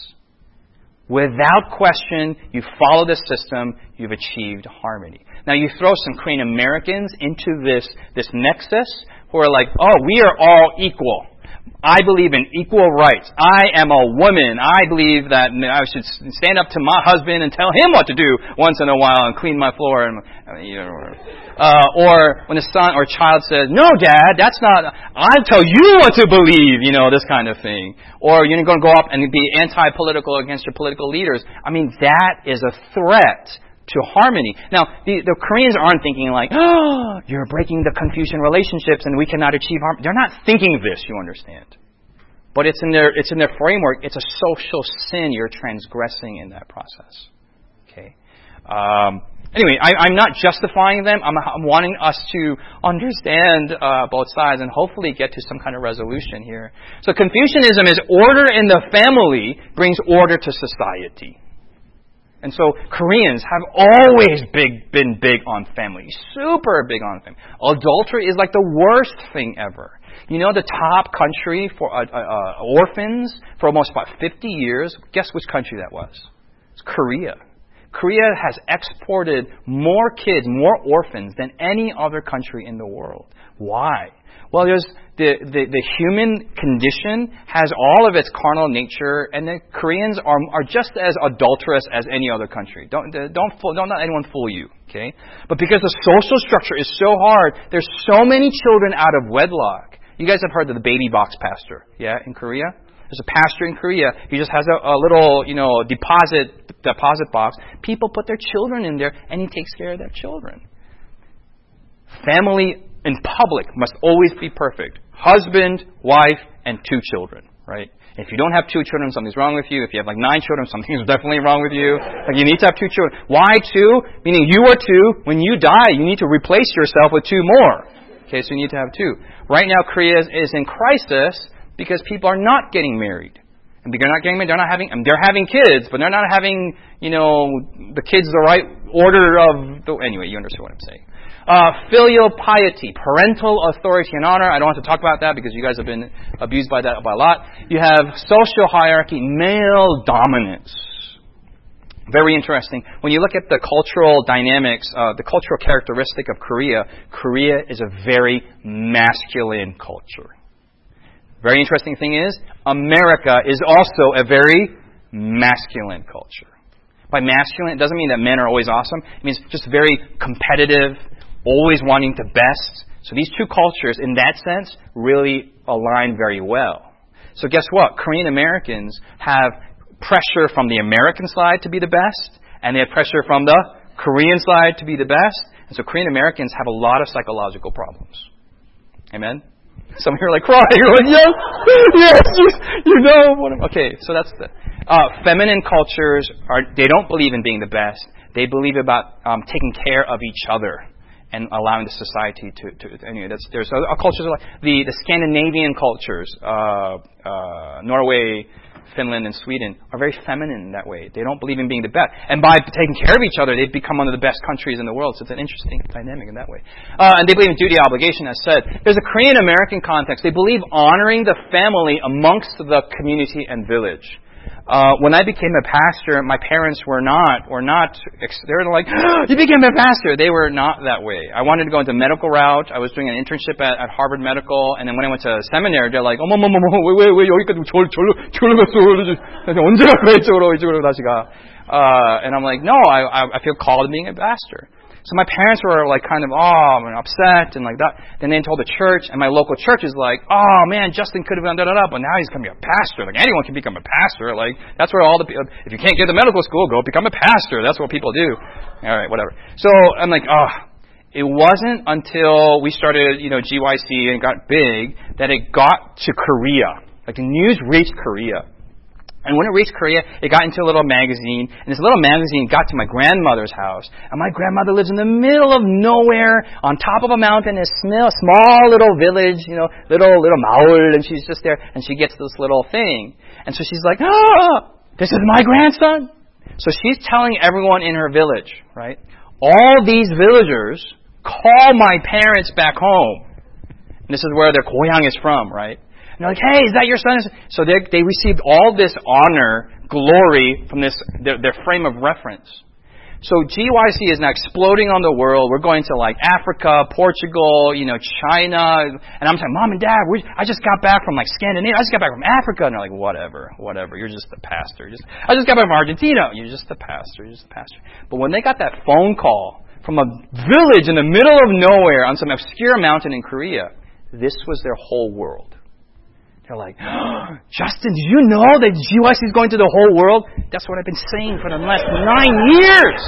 Without question, you follow the system, you've achieved harmony. Now, you throw some Korean Americans into this, this nexus who are like, oh, we are all equal. I believe in equal rights. I am a woman. I believe that I should stand up to my husband and tell him what to do once in a while and clean my floor. And, you know, uh, or when a son or child says, no, Dad, that's not, I'll tell you what to believe, you know, this kind of thing. Or you're going to go up and be anti-political against your political leaders. I mean, that is a threat to harmony. Now, the, the Koreans aren't thinking like, oh, you're breaking the Confucian relationships and we cannot achieve harmony. They're not thinking this, you understand. But it's in their it's in their framework. It's a social sin you're transgressing in that process. Okay. Um, anyway, I, I'm not justifying them. I'm, I'm wanting us to understand uh, both sides and hopefully get to some kind of resolution here. So Confucianism is order in the family brings order to society. And so Koreans have always big, been big on family. Super big on family. Adultery is like the worst thing ever. You know the top country for uh, uh, orphans for almost about fifty years? Guess which country that was? It's Korea. Korea has exported more kids, more orphans than any other country in the world. Why? Well, there's the, the, the human condition has all of its carnal nature, and the Koreans are are just as adulterous as any other country. Don't don't fool, don't let anyone fool you, okay? But because the social structure is so hard, there's so many children out of wedlock. You guys have heard of the baby box pastor, yeah, in Korea? There's a pastor in Korea. He just has a, a little, you know, deposit deposit box. People put their children in there, and he takes care of their children. Family in public must always be perfect. Husband, wife, and two children, right? If you don't have two children, something's wrong with you. If you have like nine children, something's definitely wrong with you. Like you need to have two children. Why two? Meaning you are two. When you die, you need to replace yourself with two more. Okay, so you need to have two. Right now, Korea is, is in crisis because people are not getting married. And because they're not getting married, they're not having, I mean, they're having kids, but they're not having, you know, the kids the right order of, the, anyway, you understand what I'm saying. Uh, filial piety, parental authority and honor. I don't want to talk about that because you guys have been abused by that by a lot. You have social hierarchy, male dominance. Very interesting. When you look at the cultural dynamics, uh, the cultural characteristic of Korea, Korea is a very masculine culture. Very interesting thing is, America is also a very masculine culture. By masculine, it doesn't mean that men are always awesome. It means just very competitive, always wanting the best. So these two cultures, in that sense, really align very well. So guess what? Korean Americans have pressure from the American side to be the best, and they have pressure from the Korean side to be the best. And so Korean Americans have a lot of psychological problems. Amen? Some of you are like crying. You're like, yes, yes, yes, you know. What I'm, okay, so that's the uh, feminine cultures are. They don't believe in being the best. They believe about um, taking care of each other and allowing the society to. to anyway, that's there's other cultures like the the Scandinavian cultures, uh, uh, Norway, Finland, and Sweden are very feminine in that way. They don't believe in being the best. And by taking care of each other, they've become one of the best countries in the world. So it's an interesting dynamic in that way. Uh, and they believe in duty obligation, as said. There's a Korean-American context. They believe honoring the family amongst the community and village. Uh, when I became a pastor, my parents were not, were not, they were like, oh, you became a pastor. They were not that way. I wanted to go into the medical route. I was doing an internship at, at Harvard Medical, and then when I went to seminary, they're like, 어머머머머, 왜, 왜, 왜 여기까지 졸, 졸, 졸로 갔어? 언제 가, 이쪽으로, 이쪽으로 다시 가. Uh, and I'm like, no, I, I feel called to being a pastor. So my parents were like kind of, oh, and upset and like that. Then they told the church, and my local church is like, oh man, Justin could have done da da da, but now he's going to be a pastor. Like anyone can become a pastor. Like that's where all the people, if you can't get to medical school, go become a pastor. That's what people do. All right, whatever. So I'm like, oh, it wasn't until we started, you know, G Y C and got big that it got to Korea. Like the news reached Korea. And when it reached Korea, it got into a little magazine, and this little magazine got to my grandmother's house. And my grandmother lives in the middle of nowhere, on top of a mountain, in a small little village, you know, little little maul, and she's just there, and she gets this little thing. And so she's like, ah, this is my grandson. So she's telling everyone in her village, right? All these villagers call my parents back home. And this is where their goyang is from, right? And they're like, hey, is that your son? So they they received all this honor, glory from this their, their frame of reference. So G Y C is now exploding on the world. We're going to like Africa, Portugal, you know, China. And I'm saying, Mom and Dad, we, I just got back from like Scandinavia. I just got back from Africa. And they're like, whatever, whatever. You're just the pastor. Just, I just got back from Argentina. You're just the pastor. You're just the pastor. But when they got that phone call from a village in the middle of nowhere on some obscure mountain in Korea, this was their whole world. They're like, oh, Justin, did you know that G Y C is going to the whole world? That's what I've been saying for the last nine years.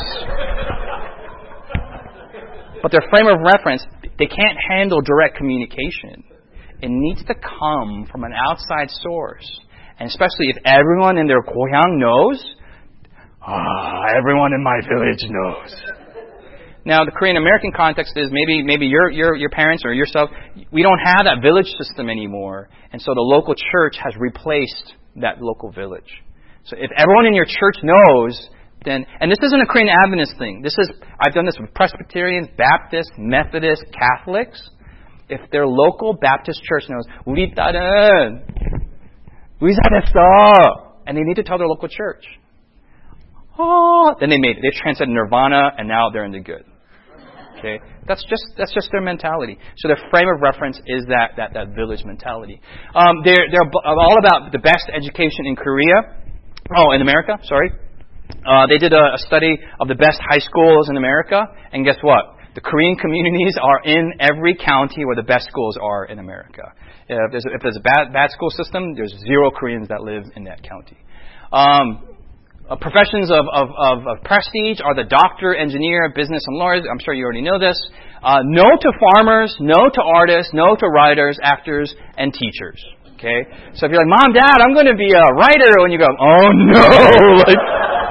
But their frame of reference, they can't handle direct communication. It needs to come from an outside source. And especially if everyone in their goyang knows, ah, oh, everyone in my village knows. Now, the Korean-American context is maybe maybe your your your parents or yourself, we don't have that village system anymore. And so the local church has replaced that local village. So if everyone in your church knows, then, and this isn't a Korean Adventist thing. This is, I've done this with Presbyterians, Baptists, Methodists, Catholics. If their local Baptist church knows, 우리 딸은 의사 됐어, and they need to tell their local church. Oh, then they made it. They transcended nirvana, and now they're in the good. Okay, that's just that's just their mentality. So their frame of reference is that that, that village mentality. Um, they're they're all about the best education in Korea. Oh, in America, sorry. Uh, they did a, a study of the best high schools in America, and guess what? The Korean communities are in every county where the best schools are in America. If there's, if there's a bad bad school system, there's zero Koreans that live in that county. Um, Uh, professions of, of, of, of prestige are the doctor, engineer, business, and lawyers. I'm sure you already know this. Uh, no to farmers, no to artists, no to writers, actors, and teachers. Okay? So if you're like, Mom, Dad, I'm going to be a writer, when you go, oh no! like,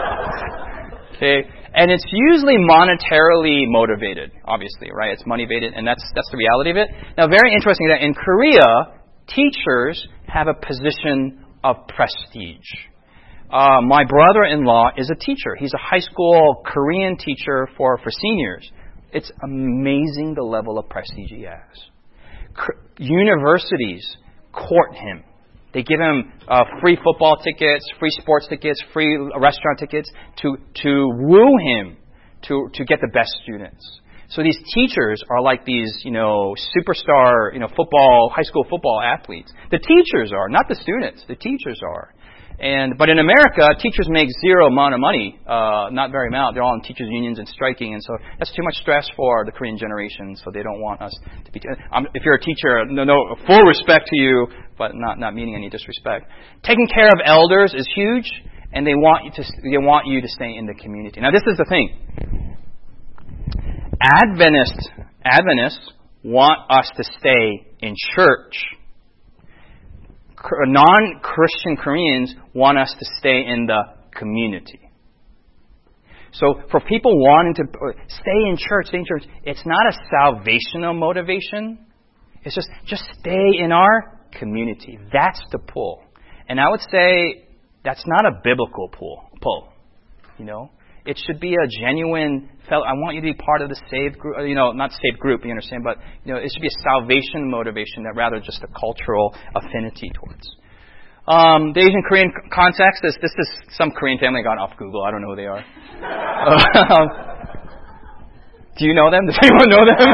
okay? And it's usually monetarily motivated, obviously, right? It's money-motivated, and that's, that's the reality of it. Now, very interesting that in Korea, teachers have a position of prestige. Uh, my brother-in-law is a teacher. He's a high school Korean teacher for, for seniors. It's amazing the level of prestige he has. C- universities court him. They give him uh, free football tickets, free sports tickets, free restaurant tickets to, to woo him to, to get the best students. So these teachers are like these, you know, superstar, you know, football, high school football athletes. The teachers are, not the students. The teachers are. And but in America, teachers make zero amount of money, uh, not very amount. They're all in teachers' unions and striking, and so that's too much stress for the Korean generation. So they don't want us to be. Um, if you're a teacher, no, no, full respect to you, but not not meaning any disrespect. Taking care of elders is huge, and they want you to they want you to stay in the community. Now, this is the thing. Adventist Adventists want us to stay in church. Non-Christian Koreans want us to stay in the community. So for people wanting to stay in church, stay in church, it's not a salvational motivation. It's just, just stay in our community. That's the pull. And I would say that's not a biblical pull. pull. You know, it should be a genuine, fellow, I want you to be part of the saved group, you know, not saved group, you understand, but, you know, it should be a salvation motivation that rather just a cultural affinity towards. Um, the Asian Korean context, this, this is some Korean family I got off Google. I don't know who they are. um, do you know them? Does anyone know them?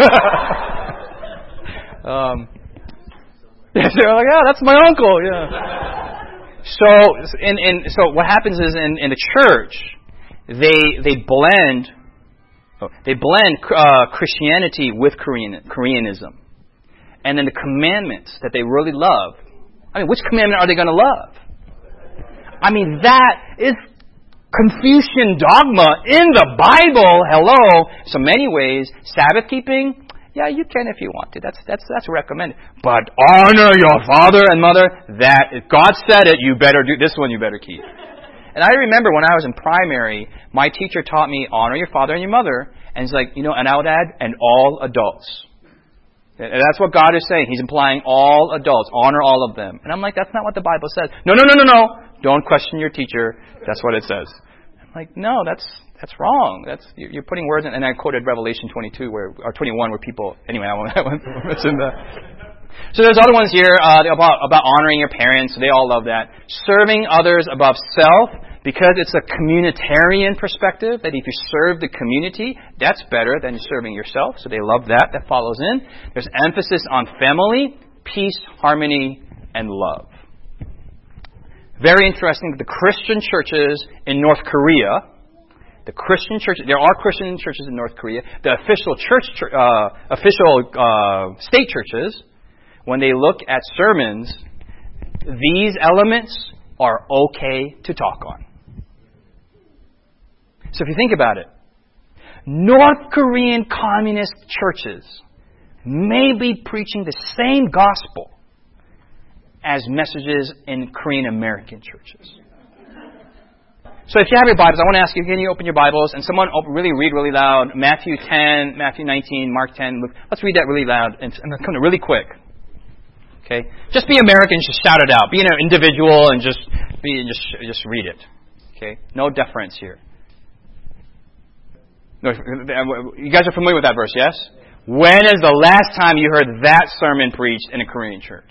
um, yeah, they're like, yeah, that's my uncle. Yeah. So, in, in, so what happens is in, in the church, they they blend oh, they blend uh, Christianity with Korean Koreanism, and then the commandments that they really love. I mean, which commandment are they going to love? I mean, that is Confucian dogma in the Bible. Hello. So many ways, Sabbath keeping, yeah, you can if you want to. That's that's that's recommended. But honor your father and mother. That if God said it, you better do this one. You better keep. And I remember when I was in primary, my teacher taught me honor your father and your mother, and it's like, you know, and I would add, and all adults. And that's what God is saying. He's implying all adults. Honor all of them. And I'm like, that's not what the Bible says. No, no, no, no, no. Don't question your teacher. That's what it says. I'm like, no, that's that's wrong. That's you're putting words in. And I quoted Revelation twenty-two where or twenty-one where people. Anyway, I won't, I won't mention that. So there's other ones here uh, about about honoring your parents. They all love that. Serving others above self. Because it's a communitarian perspective, that if you serve the community, that's better than serving yourself. So they love that. That follows in. There's emphasis on family, peace, harmony, and love. Very interesting. The Christian churches in North Korea, the Christian churches, there are Christian churches in North Korea. The official church, uh, official uh, state churches, when they look at sermons, these elements are okay to talk on. So if you think about it, North Korean communist churches may be preaching the same gospel as messages in Korean American churches. So if you have your Bibles, I want to ask you, can you open your Bibles and someone really read really loud Matthew ten, Matthew nineteen, Mark ten. Luke. Let's read that really loud and come to really quick. Okay, just be American, just shout it out. Be an individual and just be just just read it. Okay, no deference here. No, you guys are familiar with that verse, yes? When is the last time you heard that sermon preached in a Korean church?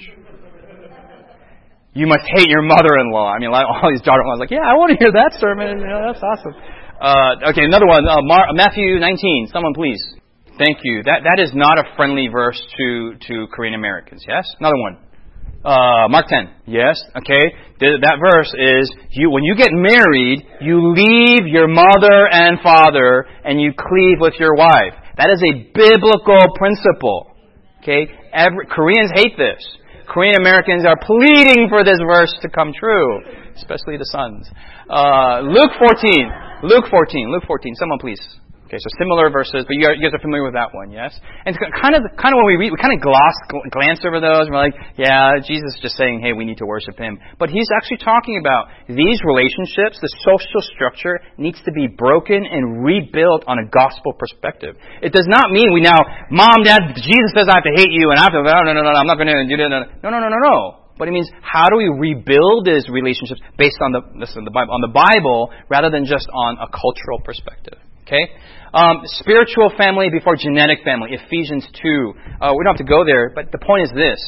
You must hate your mother-in-law. I mean, all these daughter-in-laws are like, yeah, I want to hear that sermon. You know, that's awesome. Uh, okay, another one. Uh, Mar- Matthew nineteen. Someone, please. Thank you. That that is not a friendly verse to, to Korean Americans, yes? Another one. Uh, Mark ten. Yes. Okay. That verse is, you when you get married, you leave your mother and father and you cleave with your wife. That is a biblical principle. Okay. Every, Koreans hate this. Korean Americans are pleading for this verse to come true, especially the sons. Uh, Luke fourteen. Luke fourteen. Luke fourteen. Someone please. Okay, so similar verses, but you guys are familiar with that one, yes? And kind of, kind of when we read, we kind of gloss, glance over those, and we're like, yeah, Jesus is just saying, hey, we need to worship Him. But He's actually talking about these relationships, the social structure needs to be broken and rebuilt on a gospel perspective. It does not mean we now, Mom, Dad, Jesus says I have to hate you, and I have to, no, no, no, no, I'm not going to do that. No, no, no, no, no. But it means, how do we rebuild these relationships based on the, listen, the Bible, on the Bible, rather than just on a cultural perspective? Okay? Um, spiritual family before genetic family. Ephesians two. Uh, we don't have to go there, but the point is this.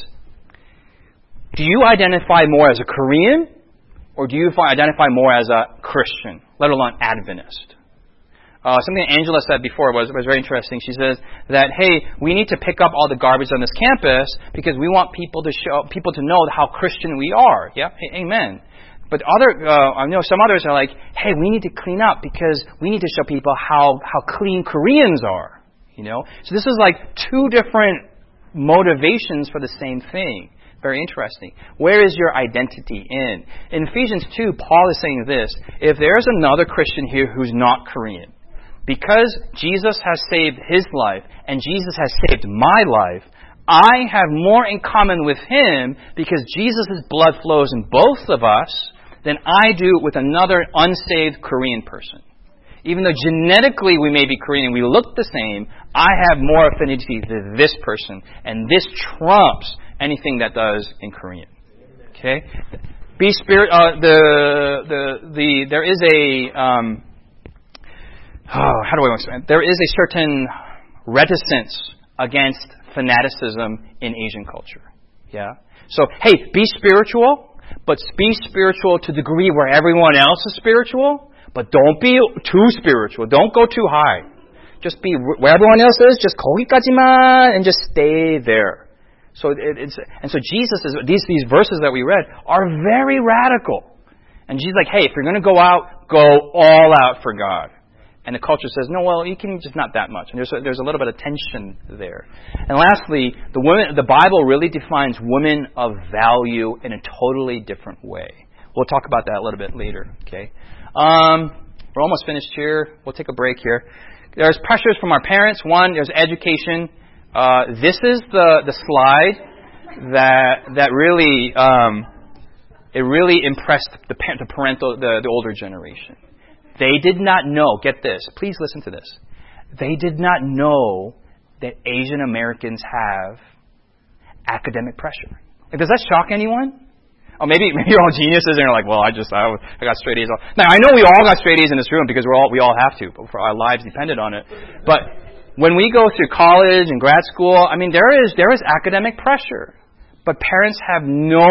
Do you identify more as a Korean, or do you identify more as a Christian, let alone Adventist? Uh, something Angela said before was, was very interesting. She says that, hey, we need to pick up all the garbage on this campus because we want people to show people to know how Christian we are. Yeah? Hey, amen. But other, uh, I know some others are like, hey, we need to clean up because we need to show people how, how clean Koreans are. You know? So this is like two different motivations for the same thing. Very interesting. Where is your identity in? In Ephesians two, Paul is saying this. If there's another Christian here who's not Korean, because Jesus has saved his life and Jesus has saved my life, I have more in common with him because Jesus' blood flows in both of us than I do with another unsaved Korean person. Even though genetically we may be Korean, we look the same, I have more affinity to this person, and this trumps anything that does in Korean. Okay, be spirit. Uh, the the the there is a um, oh, how do I explain? There is a certain reticence against fanaticism in Asian culture. Yeah. So hey, be spiritual, but be spiritual to the degree where everyone else is spiritual. But don't be too spiritual. Don't go too high. Just be where everyone else is. Just 거기까지만 and just stay there. So it, it's and so Jesus is these these verses that we read are very radical. And Jesus is like, hey, if you're going to go out, go all out for God. And the culture says, no, well, you can just not that much. And there's a, there's a little bit of tension there. And lastly, the women, the Bible really defines women of value in a totally different way. We'll talk about that a little bit later. Okay. Um, we're almost finished here. We'll take a break here. There's pressures from our parents. One, there's education. Uh, this is the, the slide that that really um, it really impressed the, the parental the, the older generation. They did not know. Get this. Please listen to this. They did not know that Asian Americans have academic pressure. Does that shock anyone? Oh, maybe maybe you're all geniuses and you're like, well, I just I, I got straight A's. Now I know we all got straight A's in this room because we're all we all have to, for our lives depended on it. But when we go through college and grad school, I mean, there is there is academic pressure, but parents have no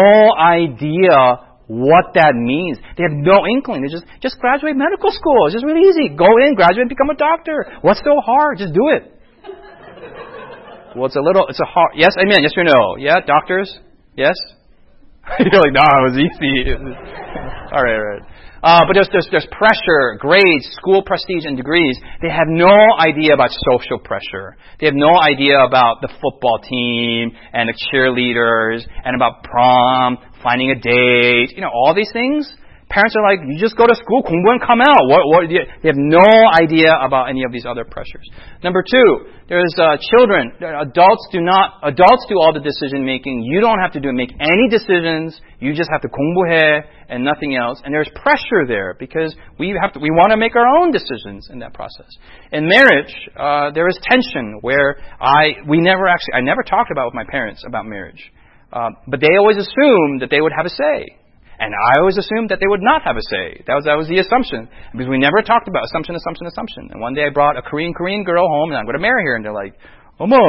idea what that means. They have no inkling. They just just graduate medical school. It's just really easy. Go in, graduate, become a doctor. What's so hard? Just do it. Well, it's a little. It's a hard. Yes, amen. Yes or no? Yeah, doctors. Yes. You're like, no, it was easy. all right, all right. Uh, but there's, there's there's pressure, grades, school prestige, and degrees. They have no idea about social pressure. They have no idea about the football team and the cheerleaders and about prom, finding a date. You know, all these things. Parents are like, you just go to school, 공부 and come out. What, what, they have no idea about any of these other pressures. Number two, there's uh, children. Adults do not. Adults do all the decision making. You don't have to do make any decisions. You just have to 공부해 and nothing else. And there's pressure there because we have to. We want to make our own decisions in that process. In marriage, uh, there is tension where I we never actually I never talked about with my parents about marriage, uh, but they always assumed that they would have a say. And I always assumed that they would not have a say. That was that was the assumption. Because we never talked about assumption, assumption, assumption. And one day I brought a Korean, Korean girl home, and I'm going to marry her. And they're like, Omo.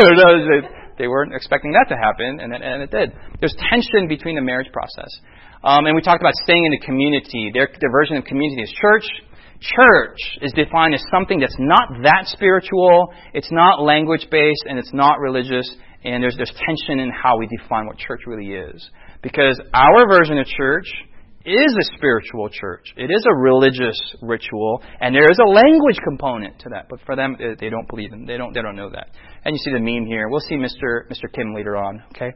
They weren't expecting that to happen, and it, and it did. There's tension between the marriage process. Um, and we talked about staying in the community. Their, their version of community is church. Church is defined as something that's not that spiritual, it's not language-based, and it's not religious. And there's, there's tension in how we define what church really is. Because our version of church is a spiritual church. It is a religious ritual, and there is a language component to that. But for them, they don't believe in. They don't. They don't know that. And you see the meme here. We'll see Mister Mister Kim later on. Okay.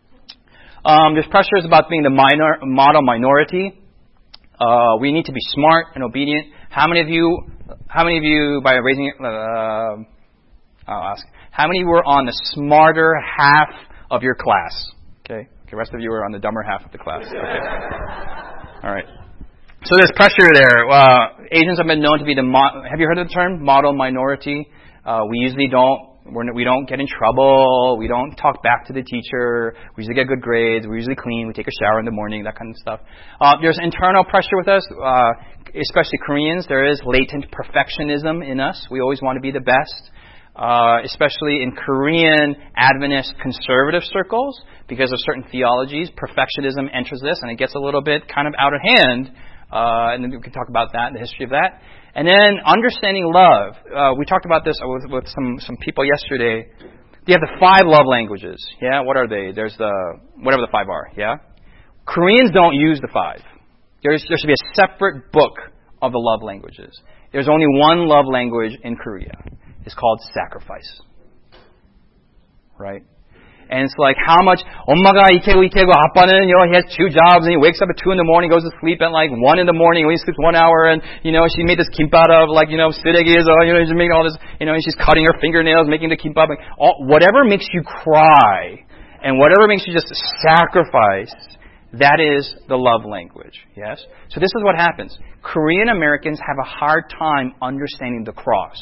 Um, there's pressures about being the minor model minority. Uh, we need to be smart and obedient. How many of you? How many of you, by raising it, uh, I'll ask. How many were on the smarter half of your class? Okay. The rest of you are on the dumber half of the class. Okay. All right. So there's pressure there. Uh, Asians have been known to be the. Mo- have you heard of the term model minority? Uh, we usually don't. We're, we don't get in trouble. We don't talk back to the teacher. We usually get good grades. We usually clean. We take a shower in the morning. That kind of stuff. Uh, there's internal pressure with us, uh, especially Koreans. There is latent perfectionism in us. We always want to be the best. Uh, especially in Korean Adventist conservative circles, because of certain theologies, perfectionism enters this, and it gets a little bit kind of out of hand. Uh, and then we can talk about that, the history of that. And then understanding love. Uh, we talked about this with, with some, some people yesterday. You have the five love languages. Yeah, what are they? There's the whatever the five are. Yeah, Koreans don't use the five. There's, there should be a separate book of the love languages. There's only one love language in Korea. It's called sacrifice. Right? And it's like how much 엄마가 이태고 이태고 아빠는 you know he has two jobs and he wakes up at two in the morning, goes to sleep at like one in the morning, when he sleeps one hour, and you know she made this kimbap of like you know 쓰레기, so you know she's making all this, you know and she's cutting her fingernails making the kimbap, like, all, whatever makes you cry and whatever makes you just sacrifice. That is the love language. Yes. So this is what happens. Korean Americans have a hard time understanding the cross.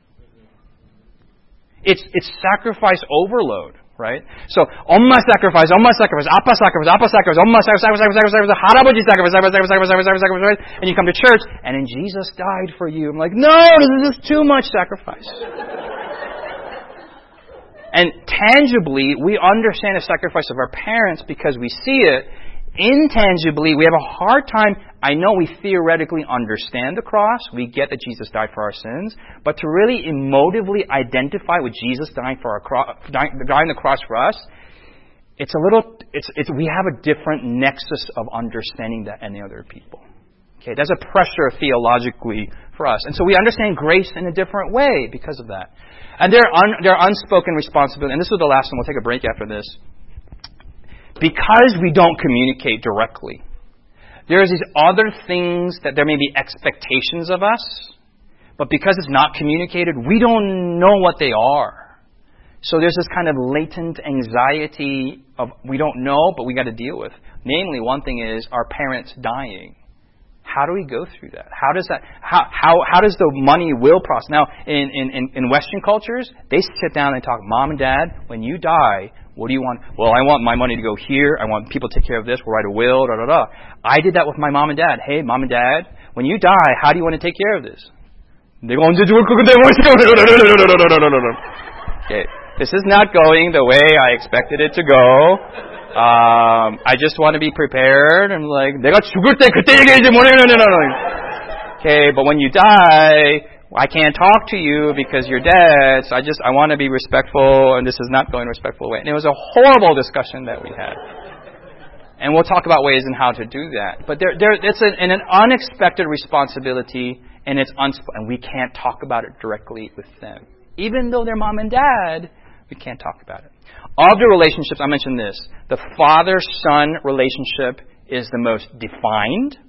It's it's sacrifice overload. Right? So, 엄마 sacrifice, 엄마 sacrifice, 아빠 sacrifice, 아빠 sacrifice, 엄마 sacrifice, sacrifice, sacrifice, sacrifice, 할아버지 sacrifice, sacrifice, sacrifice, sacrifice, sacrifice, sacrifice, and you come to church, and then Jesus died for you. I'm like, no, this is too much sacrifice. And tangibly, we understand the sacrifice of our parents because we see it. Intangibly, we have a hard time. I know we theoretically understand the cross. We get that Jesus died for our sins. But to really emotively identify with Jesus dying for our cross, dying, dying the cross for us, it's a little, it's, it's, we have a different nexus of understanding that any other people. Okay, there's a pressure theologically for us. And so we understand grace in a different way because of that. And there are, un, there are unspoken responsibilities. And this is the last one. We'll take a break after this. Because we don't communicate directly, there's these other things that there may be expectations of us, but because it's not communicated, we don't know what they are. So there's this kind of latent anxiety of we don't know, but we got to deal with. Namely, one thing is our parents dying. How do we go through that? How does that? How how how does the money will process? Now, in in in Western cultures, they sit down and talk. Mom and Dad, when you die, what do you want? Well, I want my money to go here. I want people to take care of this. We'll write a will. Da da da. I did that with my mom and dad. Hey, mom and dad, when you die, how do you want to take care of this? 내가 언제 죽을 건데? Okay, this is not going the way I expected it to go. Um, I just want to be prepared. I'm like, 내가 죽을 때 그때 얘기해야지 뭐래. Okay, but when you die, I can't talk to you because you're dead. So I just I want to be respectful, and this is not going a respectful way. And it was a horrible discussion that we had. And we'll talk about ways in how to do that. But there, there, it's an, an unexpected responsibility, and it's unsp- and we can't talk about it directly with them, even though they're mom and dad. We can't talk about it. Of the relationships, I mentioned this. The father-son relationship is the most defined.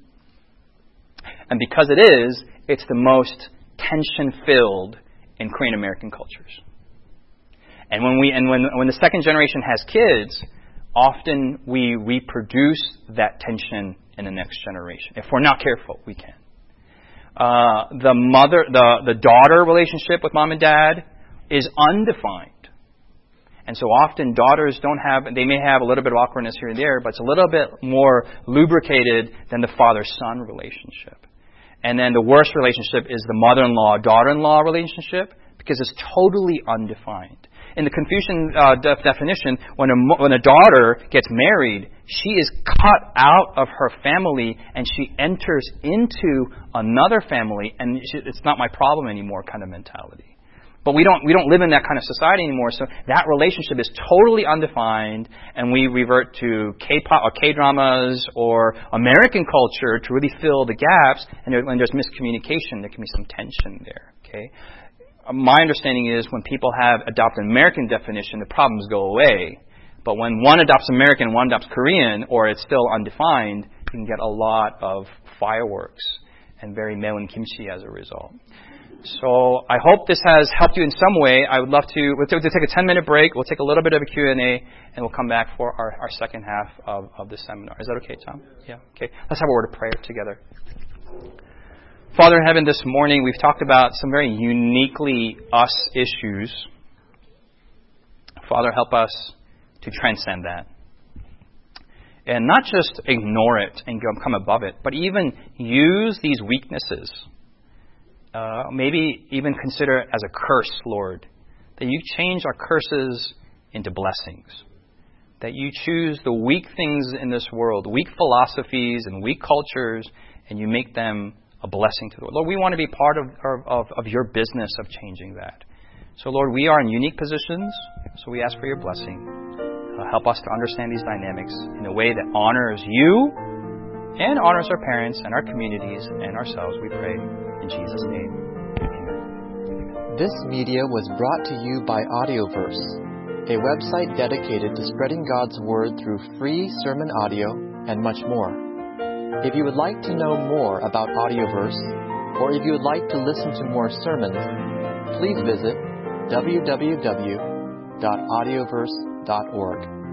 And because it is, it's the most tension-filled in Korean American cultures. And when we and when when the second generation has kids, often we reproduce that tension in the next generation. If we're not careful, we can. Uh, the mother, the the daughter relationship with mom and dad is undefined. And so often daughters don't have, they may have a little bit of awkwardness here and there, but it's a little bit more lubricated than the father-son relationship. And then the worst relationship is the mother-in-law, daughter-in-law relationship, because it's totally undefined. In the Confucian uh, def- definition, when a, when a daughter gets married, she is cut out of her family and she enters into another family, and she, it's not my problem anymore kind of mentality. But we don't we don't live in that kind of society anymore, so that relationship is totally undefined, and we revert to K-pop or K-dramas or American culture to really fill the gaps, and there, when there's miscommunication, there can be some tension there. Okay, my understanding is when people have adopted an American definition, the problems go away. But when one adopts American and one adopts Korean, or it's still undefined, you can get a lot of fireworks and very 매운 kimchi as a result. So I hope this has helped you in some way. I would love to, we'll take, we'll take a ten-minute break. We'll take a little bit of a Q and A, and we'll come back for our, our second half of, of the seminar. Is that okay, Tom? Yeah. Okay. Let's have a word of prayer together. Father in heaven, this morning we've talked about some very uniquely us issues. Father, help us to transcend that. And not just ignore it and come above it, but even use these weaknesses. Uh, maybe even consider it as a curse, Lord, that you change our curses into blessings, that you choose the weak things in this world, weak philosophies and weak cultures, and you make them a blessing to the world. Lord, we want to be part of, of, of your business of changing that. So, Lord, we are in unique positions, so we ask for your blessing. Uh, help us to understand these dynamics in a way that honors you and honors our parents and our communities and ourselves, we pray. In Jesus' name, amen. This media was brought to you by Audioverse, a website dedicated to spreading God's Word through free sermon audio and much more. If you would like to know more about Audioverse, or if you would like to listen to more sermons, please visit w w w dot audioverse dot org.